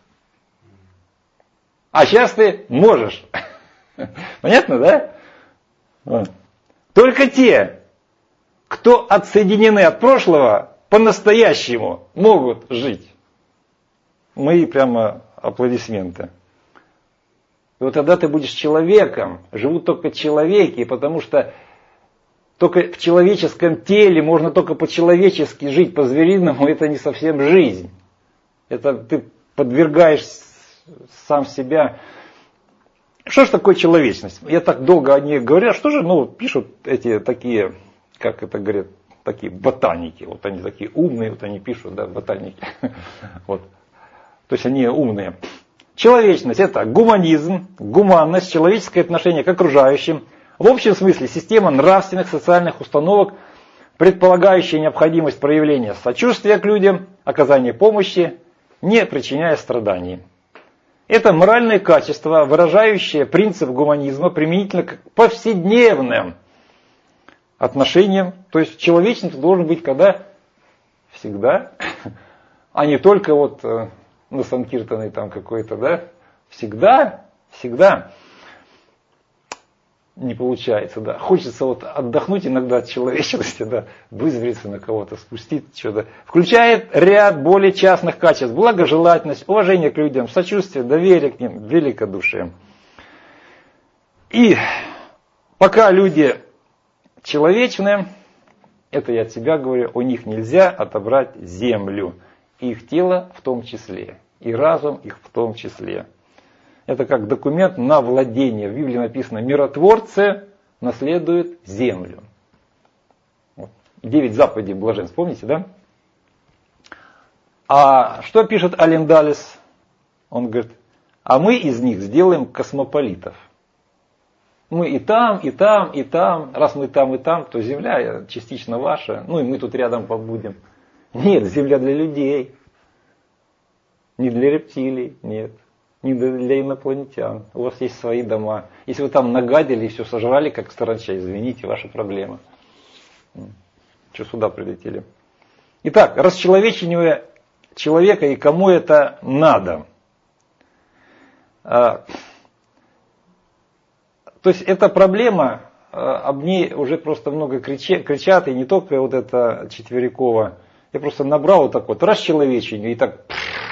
A: А сейчас ты можешь. Понятно, да? Вот. Только те, кто отсоединены от прошлого, по-настоящему могут жить. Мои прямо аплодисменты. И вот тогда ты будешь человеком. Живут только человеки, потому что только в человеческом теле можно только по-человечески жить, по-звериному это не совсем жизнь. Это ты подвергаешь сам себя. Что же такое человечность? Я так долго о ней говорю, что же, ну, пишут эти такие, как это говорят, такие ботаники. Вот они такие умные, вот они пишут, да, ботаники. Вот. То есть они умные. Человечность – это гуманизм, гуманность, человеческое отношение к окружающим. В общем смысле система нравственных, социальных установок, предполагающая необходимость проявления сочувствия к людям, оказания помощи, не причиняя страданий. Это моральное качество, выражающее принцип гуманизма применительно к повседневным отношениям. То есть человечность должен быть когда? Всегда. А не только вот на Санкиртане там какой-то, да? Всегда, всегда. Не получается, да. Хочется вот отдохнуть иногда от человечности, да, вызвериться на кого-то, спустить что-то. Включает ряд более частных качеств: благожелательность, уважение к людям, сочувствие, доверие к ним, великодушие. И пока люди человечные, это я от себя говорю, у них нельзя отобрать землю. И их тело в том числе. И разум их в том числе. Это как документ на владение. В Библии написано: миротворцы наследуют землю. Вот. Девять заповедей блаженств, помните, да? А что пишет Ален Даллес? Он говорит: а мы из них сделаем космополитов. Мы и там, и там, и там. Раз мы там, и там, то земля частично ваша. Ну и мы тут рядом побудем. Нет, земля для людей. Не для рептилий, нет. Не для инопланетян. У вас есть свои дома. Если вы там нагадили и все сожрали, как саранча, извините, ваша проблема. Что сюда прилетели? Итак, расчеловечивание человека и кому это надо. То есть эта проблема, об ней уже просто много кричат, и не только вот это Четверякова. Я просто набрал вот так вот расчеловечивание и так...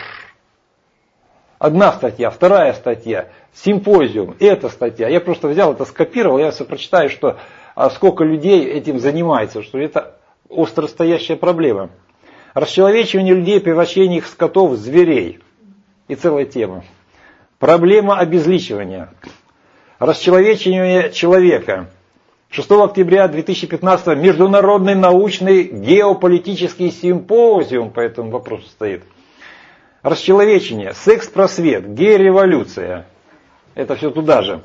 A: Одна статья, вторая статья, симпозиум, эта статья. Я просто взял это, скопировал, я все прочитаю, что а сколько людей этим занимается, что это остростоящая проблема. Расчеловечивание людей, превращение их скотов в зверей. И целая тема. Проблема обезличивания. Расчеловечивание человека. шестого октября две тысячи пятнадцатого Международный научный геополитический симпозиум по этому вопросу стоит. Расчеловечение, секс-просвет, гей-революция. Это все туда же.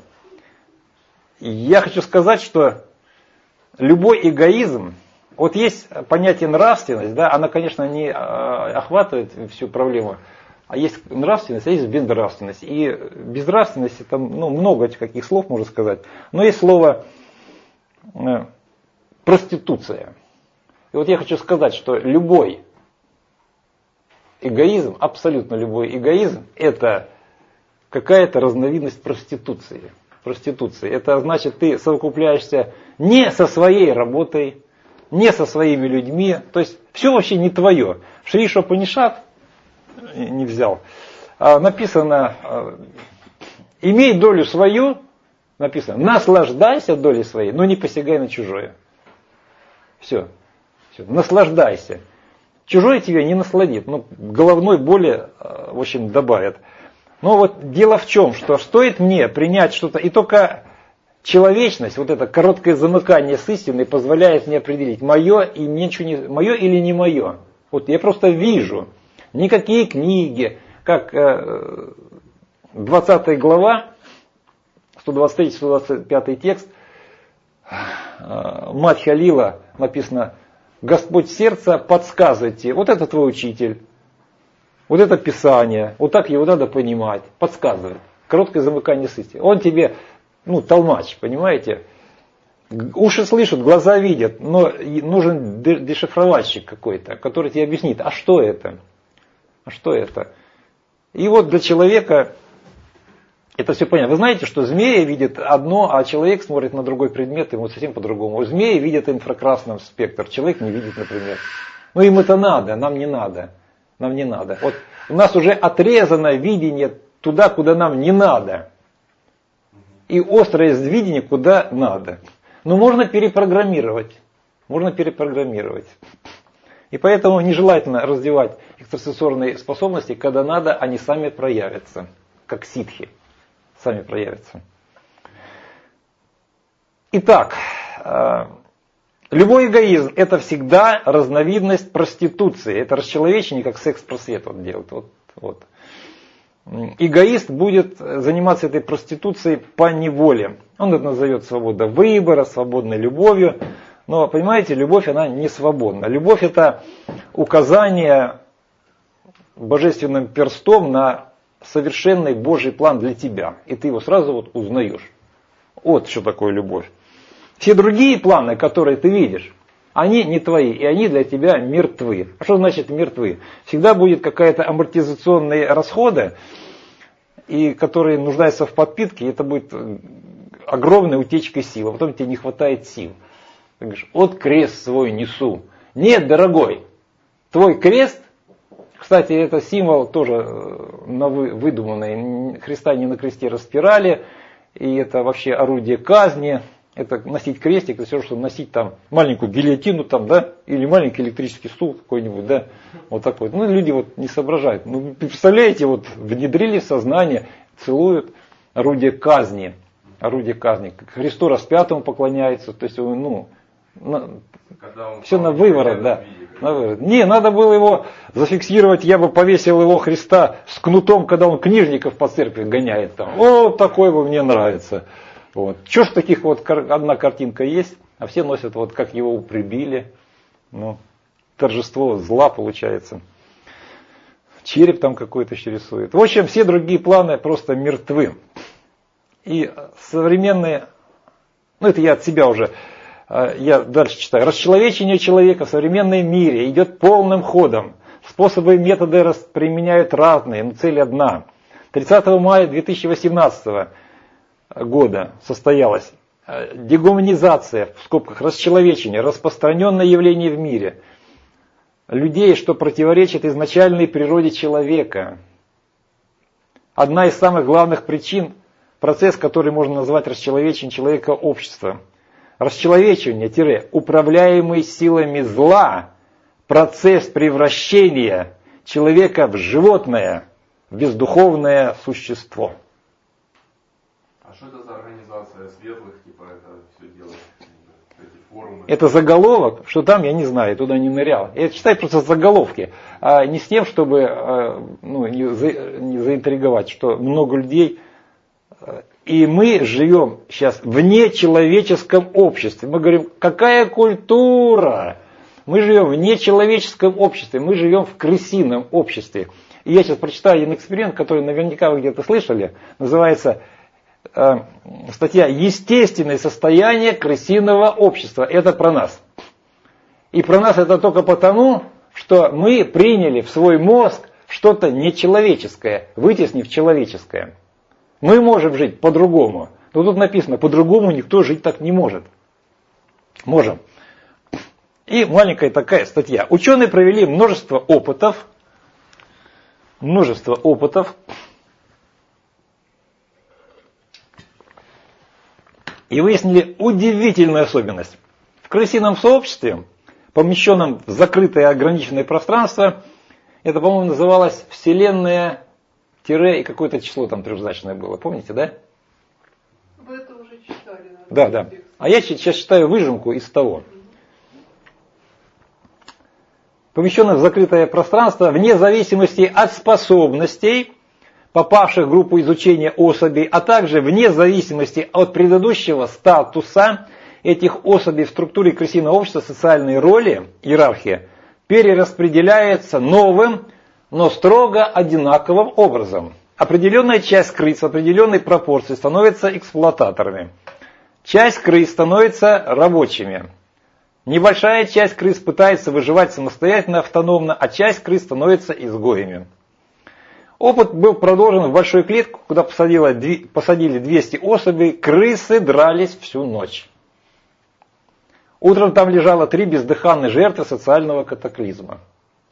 A: Я хочу сказать, что любой эгоизм, вот есть понятие нравственность, да, она, конечно, не охватывает всю проблему, а есть нравственность, а есть безнравственность. И безнравственность, это ну, много каких слов можно сказать, но есть слово э, проституция. И вот я хочу сказать, что любой эгоизм, абсолютно любой эгоизм, это какая-то разновидность проституции. Проституции. Это значит, ты совокупляешься не со своей работой, не со своими людьми, то есть все вообще не твое. Шри Шопанишат не взял. Написано, имей долю свою, написано, наслаждайся долей своей, но не посягай на чужое. Все. Все. Наслаждайся. Чужое тебя не насладит, ну, головной боли, в общем, добавят. Но вот дело в чем, что стоит мне принять что-то, и только человечность, вот это короткое замыкание с истиной позволяет мне определить, мое, и мне ничего не, мое или не мое. Вот я просто вижу, никакие книги, как двадцатая глава, сто двадцать третий сто двадцать пятый текст, мать Халила, написано, Господь сердца подсказывает тебе, вот это твой учитель, вот это Писание, вот так его надо понимать, подсказывает. Короткое замыкание с истиной. Он тебе, ну, толмач, понимаете? Уши слышат, глаза видят, но нужен дешифровальщик какой-то, который тебе объяснит, а что это? А что это? И вот для человека это все понятно. Вы знаете, что змея видит одно, а человек смотрит на другой предмет, ему совсем по-другому. Змея видит инфракрасным спектр, человек не видит, например. Но им это надо, нам не надо. Нам не надо. Вот у нас уже отрезано видение туда, куда нам не надо. И острое видение, куда надо. Но можно перепрограммировать. Можно перепрограммировать. И поэтому нежелательно развивать экстрасенсорные способности, когда надо, они сами проявятся. Как ситхи. Сами проявятся. Итак, любой эгоизм это всегда разновидность проституции. Это расчеловечение, как секс-просвет вот делает. Вот, вот. Эгоист будет заниматься этой проституцией по неволе. Он это назовет свобода выбора, свободной любовью. Но, понимаете, любовь, она не свободна. Любовь это указание божественным перстом на совершенный Божий план для тебя. И ты его сразу вот узнаешь. Вот что такое любовь. Все другие планы, которые ты видишь, они не твои, и они для тебя мертвы. А что значит мертвы? Всегда будет какая-то амортизационные расходы, и которые нуждаются в подпитке, и это будет огромная утечка сил. А потом тебе не хватает сил. Ты говоришь, вот крест свой несу. Нет, дорогой, твой крест, кстати, это символ тоже выдуманный. Христа не на кресте распирали, и это вообще орудие казни. Это носить крестик, это все, что носить там маленькую гильотину там, да, или маленький электрический стул какой-нибудь, да, вот такой. Ну, люди вот не соображают. Ну, представляете, вот внедрили в сознание, целуют орудие казни, орудие казни. Христу распятому поклоняется, то есть, ну, на, все на выворот, да. На выворот. Не, надо было его зафиксировать, я бы повесил его Христа с кнутом, когда он книжников по церкви гоняет там. О, такой бы мне нравится. Вот. Чего ж таких вот одна картинка есть, а все носят вот как его прибили. Ну, торжество зла получается. Череп там какой-то еще рисует. В общем, все другие планы просто мертвы. И современные, ну это я от себя уже, я дальше читаю. Расчеловечение человека в современном мире идет полным ходом. Способы и методы применяют разные, но цель одна. тридцатого мая две тысячи восемнадцатого года состоялась дегуманизация, в скобках расчеловечение, распространенное явление в мире людей, что противоречит изначальной природе человека. Одна из самых главных причин, процесс, который можно назвать расчеловечением человека общества. Расчеловечивание, управляемый силами зла, процесс превращения человека в животное, в бездуховное существо.
B: А что это за организация светлых, типа это все делает, эти форумы?
A: Это заголовок, что там, я не знаю, я туда не нырял. Я читаю просто заголовки, а не с тем, чтобы ну, не, за, не заинтриговать, что много людей. И мы живем сейчас в нечеловеческом обществе. Мы говорим, какая культура? Мы живем в нечеловеческом обществе, мы живем в крысином обществе. И я сейчас прочитаю один эксперимент, который наверняка вы где-то слышали, называется э, статья «Естественное состояние крысиного общества». Это про нас. И про нас это только потому, что мы приняли в свой мозг что-то нечеловеческое, вытеснив человеческое. Мы можем жить по-другому. Но тут написано, по-другому никто жить так не может. Можем. И маленькая такая статья. Ученые провели множество опытов, множество опытов, и выяснили удивительную особенность. В крысином сообществе, помещенном в закрытое ограниченное пространство, это, по-моему, называлось Вселенная тире и какое-то число там трехзначное было. Помните, да?
C: Вы это уже читали. Наверное,
A: да, да. А я сейчас читаю выжимку из того. Помещенных в закрытое пространство, вне зависимости от способностей, попавших в группу изучения особей, а также вне зависимости от предыдущего статуса этих особей в структуре крысиного общества социальные роли, иерархия, перераспределяется новым, но строго одинаковым образом. Определенная часть крыс в определенной пропорции становится эксплуататорами. Часть крыс становится рабочими. Небольшая часть крыс пытается выживать самостоятельно, автономно, а часть крыс становится изгоями. Опыт был продолжен в большую клетку, куда посадили двести особей, крысы дрались всю ночь. Утром там лежало три бездыханные жертвы социального катаклизма.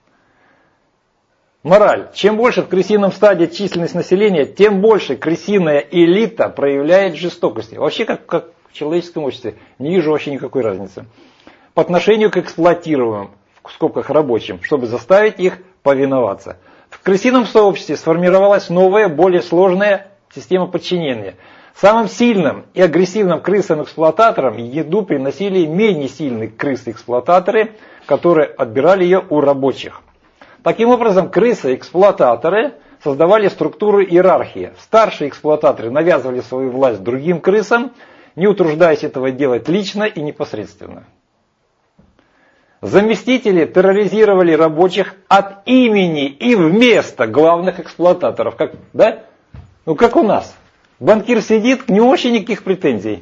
A: Мораль. Чем больше в крысином стаде численность населения, тем больше крысиная элита проявляет жестокости. Вообще, как, как в человеческом обществе, не вижу вообще никакой разницы. По отношению к эксплуатируемым, в скобках рабочим, чтобы заставить их повиноваться. В крысином сообществе сформировалась новая, более сложная система подчинения. Самым сильным и агрессивным крысам-эксплуататорам еду приносили менее сильные крысы-эксплуататоры, которые отбирали ее у рабочих. Таким образом, крысы-эксплуататоры создавали структуру иерархии. Старшие эксплуататоры навязывали свою власть другим крысам, не утруждаясь этого делать лично и непосредственно. Заместители терроризировали рабочих от имени и вместо главных эксплуататоров. Как, да? Ну как у нас. Банкир сидит, к нему вообще никаких претензий.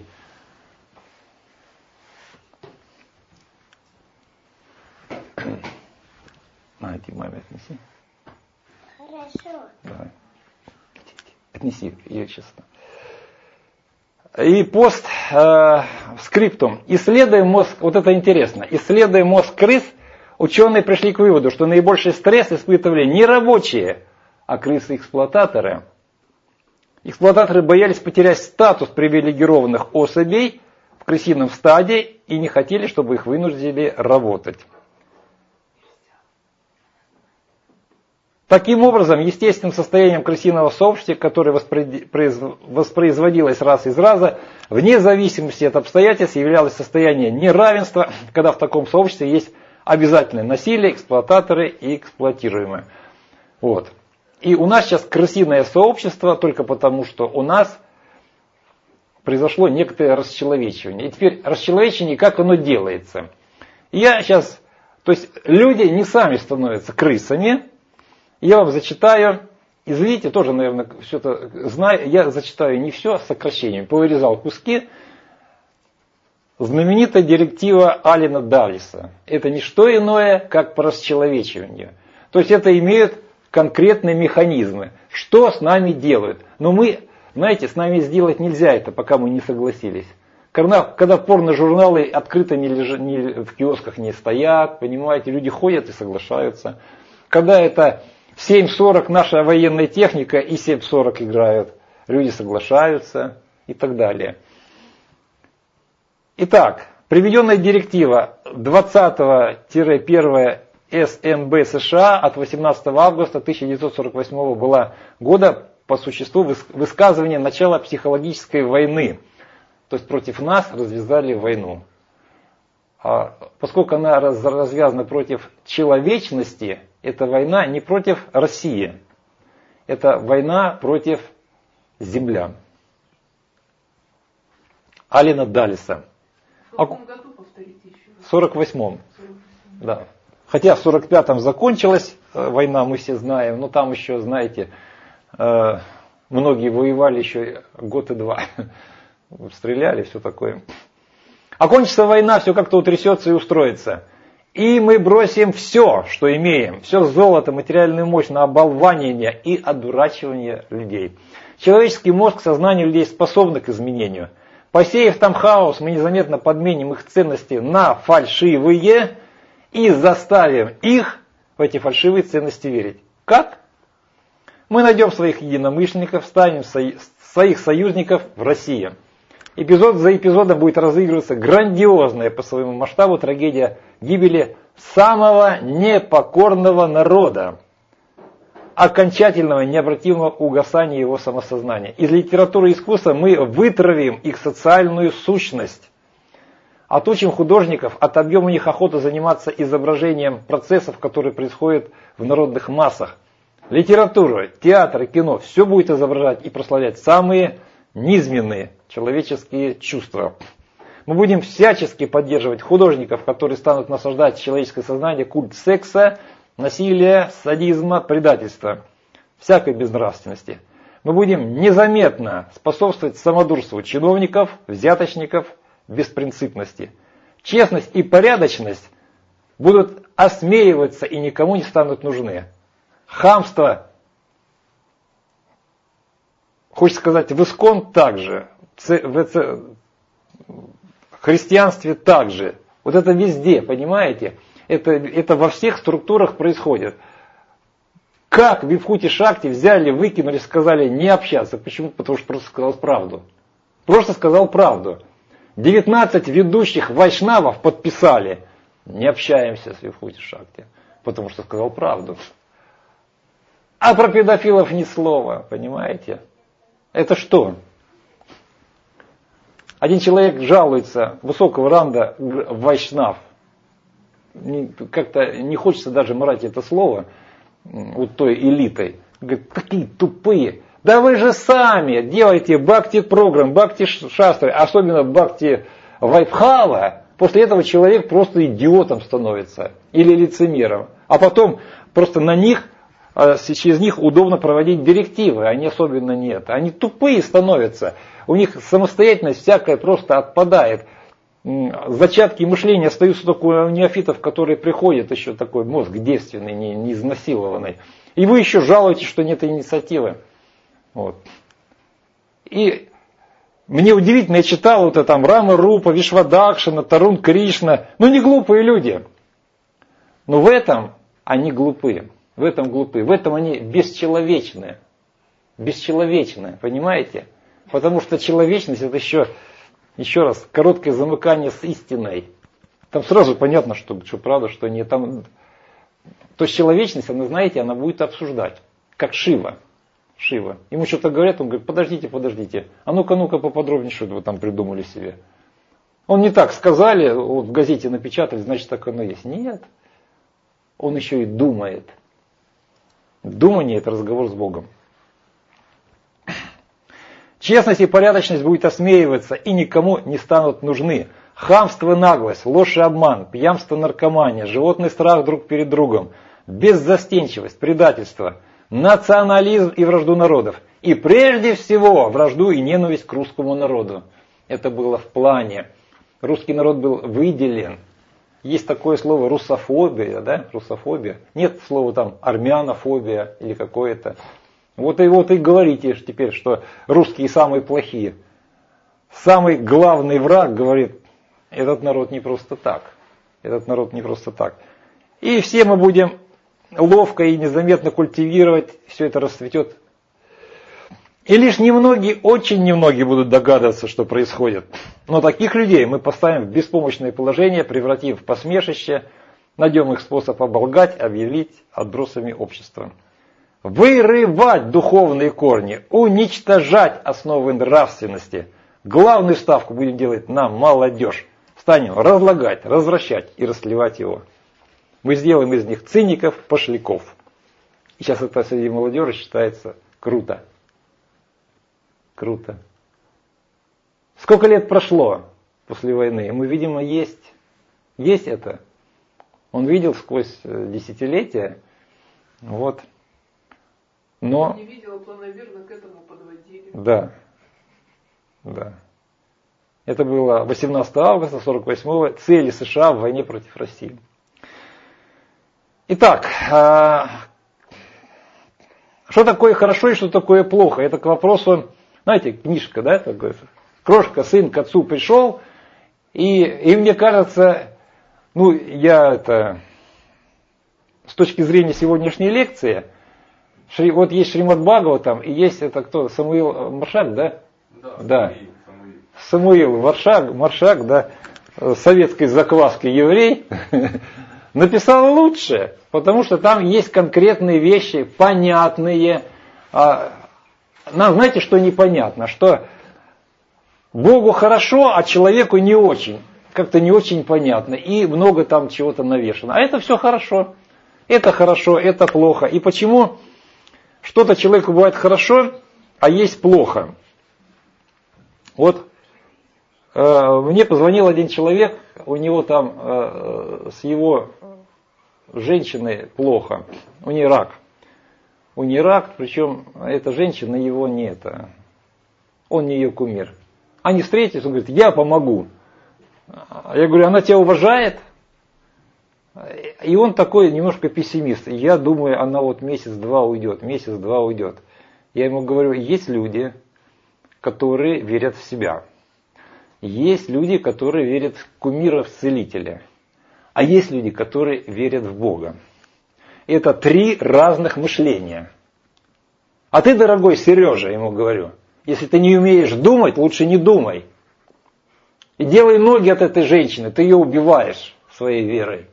A: На, иди маме отнеси.
E: Хорошо.
A: Давай. Отнеси ее честно. И пост э, скриптум. Исследуя мозг, вот это интересно, исследуя мозг крыс, ученые пришли к выводу, что наибольший стресс испытывали не рабочие, а крысы-эксплуататоры. Эксплуататоры боялись потерять статус привилегированных особей в крысином стаде и не хотели, чтобы их вынудили работать. Таким образом, естественным состоянием крысиного сообщества, которое воспроизводилось раз из раза, вне зависимости от обстоятельств, являлось состояние неравенства, когда в таком сообществе есть обязательное насилие, эксплуататоры и эксплуатируемые. Вот. И у нас сейчас крысиное сообщество только потому, что у нас произошло некоторое расчеловечивание. И теперь расчеловечивание, как оно делается. Я сейчас, то есть люди не сами становятся крысами. Я вам зачитаю, извините, тоже, наверное, все это знаю, я зачитаю не все, а с сокращением. Повырезал куски. Знаменитая директива Алена Даллеса. Это не что иное, как по расчеловечиванию. То есть это имеют конкретные механизмы. Что с нами делают? Но мы, знаете, с нами сделать нельзя это, пока мы не согласились. Когда, когда порно-журналы открыто не лежат, не, в киосках не стоят, понимаете, люди ходят и соглашаются. Когда это семь сорок наша военная техника и семь сорок играют, люди соглашаются и так далее. Итак, приведенная директива двадцатого первого эс эн бэ США от восемнадцатого августа тысяча девятьсот сорок восьмого была года по существу высказывания начала психологической войны. То есть против нас развязали войну. А поскольку она развязана против человечности, это война не против России. Это война против землян. Алена Даллеса.
C: В каком году, повторите еще?
A: В сорок восьмом. Да. Хотя в сорок пятом закончилась война, мы все знаем, но там еще, знаете, многие воевали еще год и два. Стреляли, все такое. Окончится война, все как-то утрясется и устроится. И мы бросим все, что имеем, все золото, материальную мощь на оболванивание и одурачивание людей. Человеческий мозг, сознание людей способны к изменению. Посеяв там хаос, мы незаметно подменим их ценности на фальшивые и заставим их в эти фальшивые ценности верить. Как? Мы найдем своих единомышленников, станем своих союзников в России. Эпизод за эпизодом будет разыгрываться грандиозная по своему масштабу трагедия гибели самого непокорного народа, окончательного необратимого угасания его самосознания. Из литературы и искусства мы вытравим их социальную сущность, отучим художников, отобьем у них охоту заниматься изображением процессов, которые происходят в народных массах. Литература, театр и кино – все будет изображать и прославлять самые низменные человеческие чувства. Мы будем всячески поддерживать художников, которые станут насаждать человеческое сознание культ секса, насилия, садизма, предательства, всякой безнравственности. Мы будем незаметно способствовать самодурству чиновников, взяточников, беспринципности. Честность и порядочность будут осмеиваться и никому не станут нужны. Хамство, хочется сказать, в искон также, в христианстве также. Вот это везде, понимаете? Это, это во всех структурах происходит. Как в Вибхути Шакти взяли, выкинули, сказали не общаться. Почему? Потому что просто сказал правду. Просто сказал правду. девятнадцать ведущих вайшнавов подписали. Не общаемся с Вибхути Шакти. Потому что сказал правду. А про педофилов ни слова, понимаете? Это что? Один человек жалуется, высокого ранга вайшнав. Как-то не хочется даже морать это слово вот той элитой. Говорит, какие тупые. Да вы же сами делаете бхакти-программ, бхакти-шастры, особенно бхакти-вайбхава. После этого человек просто идиотом становится или лицемером. А потом просто на них, через них удобно проводить директивы, они особенно нет. Они тупые становятся. У них самостоятельность всякая просто отпадает. Зачатки мышления остаются только у неофитов, которые приходят, еще такой мозг девственный, не, не изнасилованный. И вы еще жалуетесь, что нет инициативы. Вот. И мне удивительно, я читал вот это там Рама Рупа, Вишвадакшина, Тарун Кришна. Ну не глупые люди. Но в этом они глупые. В этом глупые. В этом они бесчеловечные. Бесчеловечные, понимаете? Потому что человечность это еще... Еще раз, короткое замыкание с истиной. Там сразу понятно, что, что правда, что нет. Там, то есть человечность, она, знаете, она будет обсуждать. Как Шива. Шива. Ему что-то говорят, он говорит, подождите, подождите. А ну-ка, ну-ка поподробнее, что вы там придумали себе. Он не так сказали, вот в газете напечатали, значит так оно есть. Нет. Он еще и думает. Думание это разговор с Богом. Честность и порядочность будет осмеиваться и никому не станут нужны. Хамство и наглость, ложь и обман, пьянство, наркомания, животный страх друг перед другом, беззастенчивость, предательство, национализм и вражду народов. И прежде всего вражду и ненависть к русскому народу. Это было в плане. Русский народ был выделен. Есть такое слово русофобия, да? Русофобия. Нет слова там армянофобия или какое-то. Вот и вот и говорите теперь, что русские самые плохие. Самый главный враг говорит, этот народ не просто так. Этот народ не просто так. И все мы будем ловко и незаметно культивировать, все это расцветет. И лишь немногие, очень немногие будут догадываться, что происходит. Но таких людей мы поставим в беспомощное положение, превратив в посмешище, найдем их способ оболгать, объявить отбросами общества. Вырывать духовные корни, уничтожать основы нравственности. Главную ставку будем делать на молодежь. Станем разлагать, развращать и расливать его. Мы сделаем из них циников, пошляков. И сейчас это среди молодежи считается круто. Круто. Сколько лет прошло после войны? Мы, видимо, есть. Есть это. Он видел сквозь десятилетия. Вот. Но...
C: Не видела, планомерно к этому подводили.
A: Да. Да. Это было восемнадцатого августа сорок восьмого. Цели США в войне против России. Итак, что такое хорошо и что такое плохо? Это к вопросу, знаете, книжка, да, такой. Крошка, сын к отцу пришел, и, и мне кажется, ну, я это, с точки зрения сегодняшней лекции, Шри, вот есть Шримад Бхагаватам, и есть это кто, Самуил Маршак, да?
B: Да.
A: Да. Самуил Маршак, Маршак, да, советской закваски еврей, написал лучше, потому что там есть конкретные вещи, понятные. Нам, знаете, что непонятно? Что Богу хорошо, а человеку не очень. Как-то не очень понятно. И много там чего-то навешано. А это все хорошо. Это хорошо, это плохо. И почему что-то человеку бывает хорошо, а есть плохо? Вот мне позвонил один человек, у него там э, с его женщиной плохо, у нее рак. У нее рак, причем эта женщина его не это, он не ее кумир. Они встретились, он говорит, я помогу. Я говорю, она тебя уважает? И он такой немножко пессимист. Я думаю, она вот месяц-два уйдет, месяц-два уйдет. Я ему говорю, есть люди, которые верят в себя. Есть люди, которые верят в кумира, в целителя. А есть люди, которые верят в Бога. Это три разных мышления. А ты, дорогой Сережа, ему говорю, если ты не умеешь думать, лучше не думай. И делай ноги от этой женщины, ты ее убиваешь своей верой.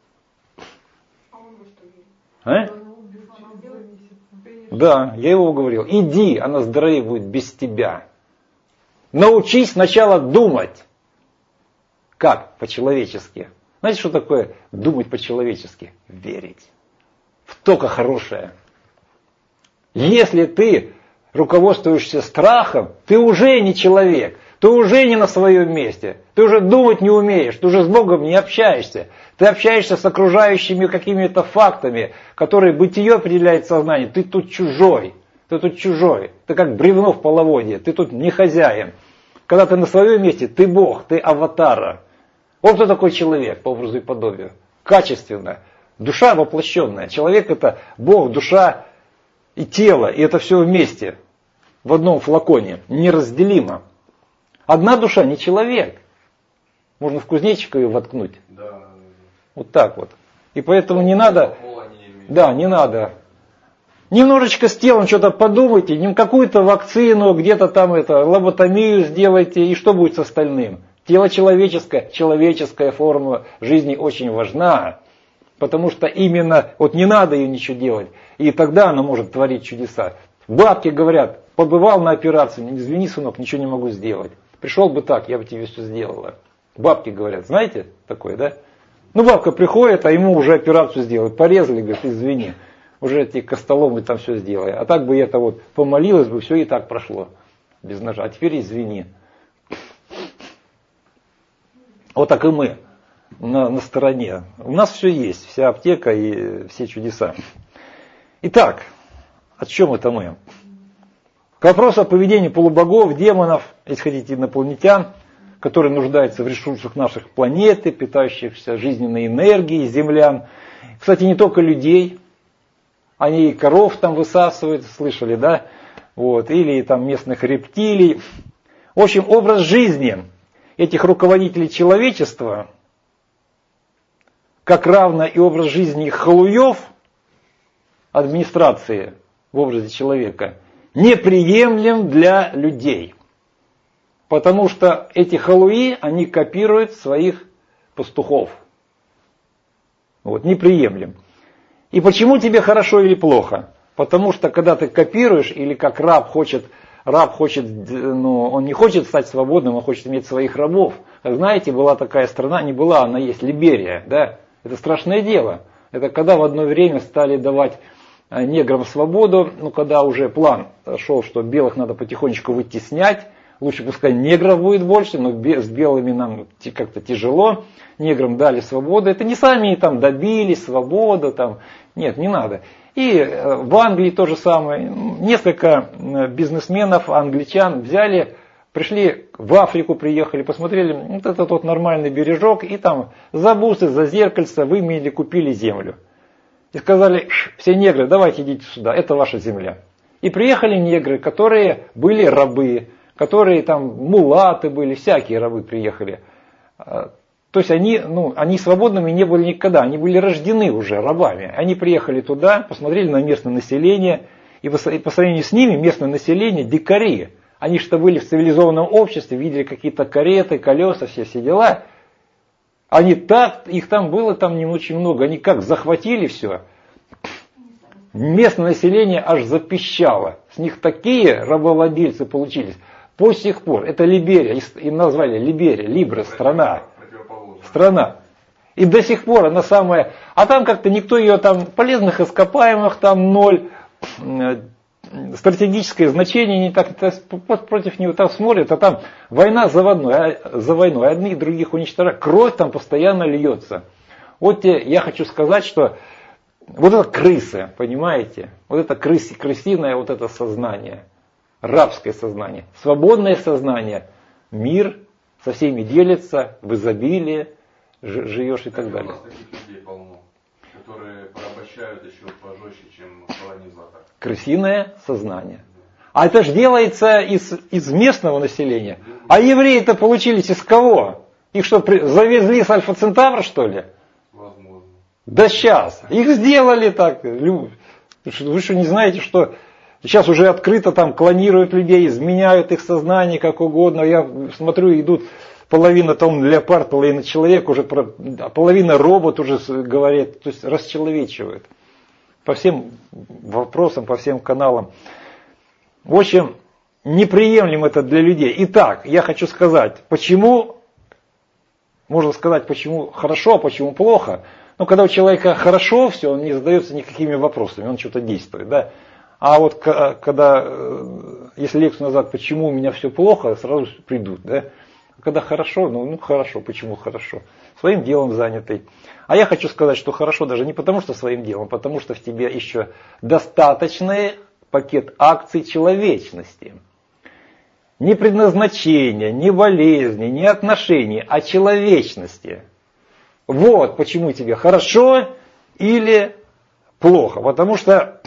A: А? Да, я его уговорил. Иди, она здоровее будет без тебя. Научись сначала думать. Как? По-человечески. Знаете, что такое думать по-человечески? Верить в только хорошее. Если ты руководствуешься страхом, ты уже не человек. Ты уже не на своем месте. Ты уже думать не умеешь. Ты уже с Богом не общаешься. Ты общаешься с окружающими какими-то фактами, которые бытие определяет сознание. Ты тут чужой. Ты тут чужой. Ты как бревно в половодье. Ты тут не хозяин. Когда ты на своем месте, ты Бог, ты аватара. Вот кто такой человек по образу и подобию. Качественно. Душа воплощенная. Человек это Бог, душа и тело. И это все вместе. В одном флаконе. Неразделимо. Одна душа не человек. Можно в кузнечика ее воткнуть.
B: Да.
A: Вот так вот. И поэтому не надо... Да, не надо. Немножечко с телом что-то подумайте, не какую-то вакцину, где-то там это, лоботомию сделайте, и что будет с остальным? Тело человеческое, человеческая форма жизни очень важна, потому что именно, вот не надо ее ничего делать, и тогда она может творить чудеса. Бабки говорят, побывал на операции, извини, сынок, ничего не могу сделать. Пришел бы так, я бы тебе все сделала. Бабки говорят, знаете такое, да? Ну, бабка приходит, а ему уже операцию сделали, порезали, говорит, извини. Уже эти костоломы там все сделали. А так бы это вот помолилась бы, все и так прошло. Без ножа. А теперь извини. Вот так и мы на, на стороне. У нас все есть. Вся аптека и все чудеса. Итак, о чем это мы? К вопросу о поведении полубогов, демонов, если хотите, инопланетян, которые нуждаются в ресурсах наших планеты, питающихся жизненной энергией землян. Кстати, не только людей. Они и коров там высасывают, слышали, да? Вот, или там местных рептилий. В общем, образ жизни этих руководителей человечества, как равно и образ жизни их халуев, администрации в образе человека, неприемлем для людей. Потому что эти халуи, они копируют своих пастухов. Вот, неприемлем. И почему тебе хорошо или плохо? Потому что когда ты копируешь, или как раб хочет, раб хочет, ну, он не хочет стать свободным, он хочет иметь своих рабов. Как знаете, была такая страна, не была, она есть, Либерия, да? Это страшное дело. Это когда в одно время стали давать неграм свободу, ну, когда уже план шел, что белых надо потихонечку вытеснять, лучше пускай негров будет больше, но с белыми нам как-то тяжело. Неграм дали свободу. Это не сами там добились свободу. Там. Нет, не надо. И в Англии то же самое. Несколько бизнесменов, англичан взяли, пришли в Африку, приехали, посмотрели, вот этот вот нормальный бережок, и там за бусы, за зеркальца выменили, купили землю. И сказали, все негры, давайте идите сюда, это ваша земля. И приехали негры, которые были рабы, которые там мулаты были, всякие рабы приехали. То есть они, ну, они свободными не были никогда, они были рождены уже рабами. Они приехали туда, посмотрели на местное население, и по сравнению с ними местное население дикари. Они что были в цивилизованном обществе, видели какие-то кареты, колеса, все все дела. Они так, их там было там не очень много, они как захватили все. Местное население аж запищало. С них такие рабовладельцы получились. По сих пор, это Либерия, им назвали Либерия, Либра, страна. Страна. И до сих пор она самая... А там как-то никто ее там... Полезных ископаемых там ноль. стратегическое значение, не так, против него там смотрят, а там война за войной, за войной, одних других уничтожают, кровь там постоянно льется. Вот те, я хочу сказать, что вот это крысы, понимаете, вот это крыс, крысиное вот это сознание, рабское сознание, свободное сознание, мир со всеми делится, в изобилии живешь и так далее.
B: У нас таких людей полно, которые порабощают еще пожестче, чем колонизатор.
A: Крысиное сознание. А это же делается из, из местного населения. А евреи-то получились из кого? Их что, при, завезли с Альфа-Центавра, что ли?
B: Возможно.
A: Да сейчас. Их сделали так. Вы что, не знаете, что сейчас уже открыто там клонируют людей, изменяют их сознание как угодно. Я смотрю, идут половина там леопард, половина человек, уже половина робот уже говорит, то есть расчеловечивают. По всем вопросам, по всем каналам. В общем, неприемлем это для людей. Итак, я хочу сказать, почему, можно сказать, почему хорошо, а почему плохо. Ну, когда у человека хорошо все, он не задается никакими вопросами, он что-то действует, да. А вот когда, если лекцию назад, почему у меня все плохо, сразу придут, да. Когда хорошо, ну, ну хорошо, почему хорошо? Своим делом занятый. А я хочу сказать, что хорошо даже не потому, что своим делом, потому что в тебе еще достаточный пакет акций человечности. Не предназначения, не болезни, не отношений, а человечности. Вот почему тебе хорошо или плохо. Потому что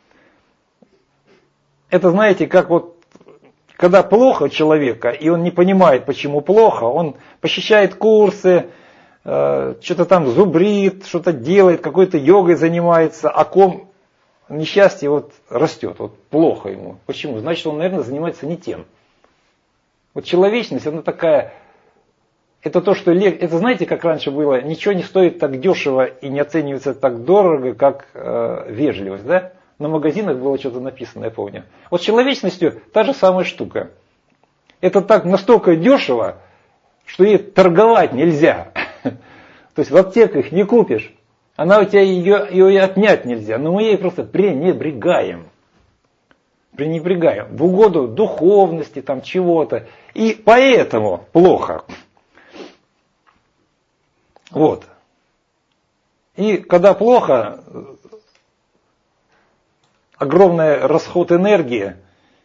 A: это, знаете, как вот когда плохо человека, и он не понимает, почему плохо, он посещает курсы, э, что-то там зубрит, что-то делает, какой-то йогой занимается, а ком несчастье вот растет, вот плохо ему. Почему? Значит, он, наверное, занимается не тем. Вот человечность, она такая, это то, что, это знаете, как раньше было, ничего не стоит так дешево и не оценивается так дорого, как э, вежливость, да? На магазинах было что-то написано, я помню. Вот с человечностью та же самая штука. Это так настолько дешево, что ей торговать нельзя. То есть в аптеках не купишь. Она у тебя ее, ее отнять нельзя. Но мы ей просто пренебрегаем. Пренебрегаем. В угоду духовности, там чего-то. И поэтому плохо. Вот. И когда плохо, огромный расход энергии,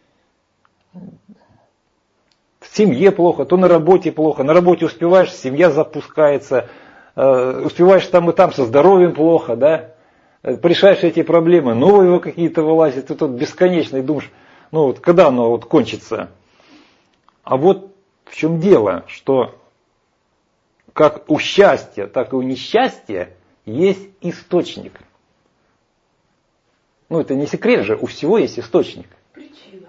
A: в семье плохо, то на работе плохо, на работе успеваешь, семья запускается, э, успеваешь там и там, со здоровьем плохо, да, решаешь эти проблемы, новые какие-то вылазят, ты тут бесконечно и думаешь, ну вот когда оно вот кончится. А вот в чем дело, что как у счастья, так и у несчастья есть источник. Ну, это не секрет же, у всего есть источник.
C: Причина.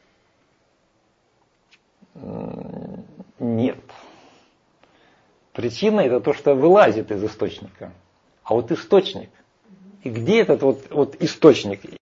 A: Нет. Причина это то, что вылазит из источника. А вот источник. И где этот вот, вот источник?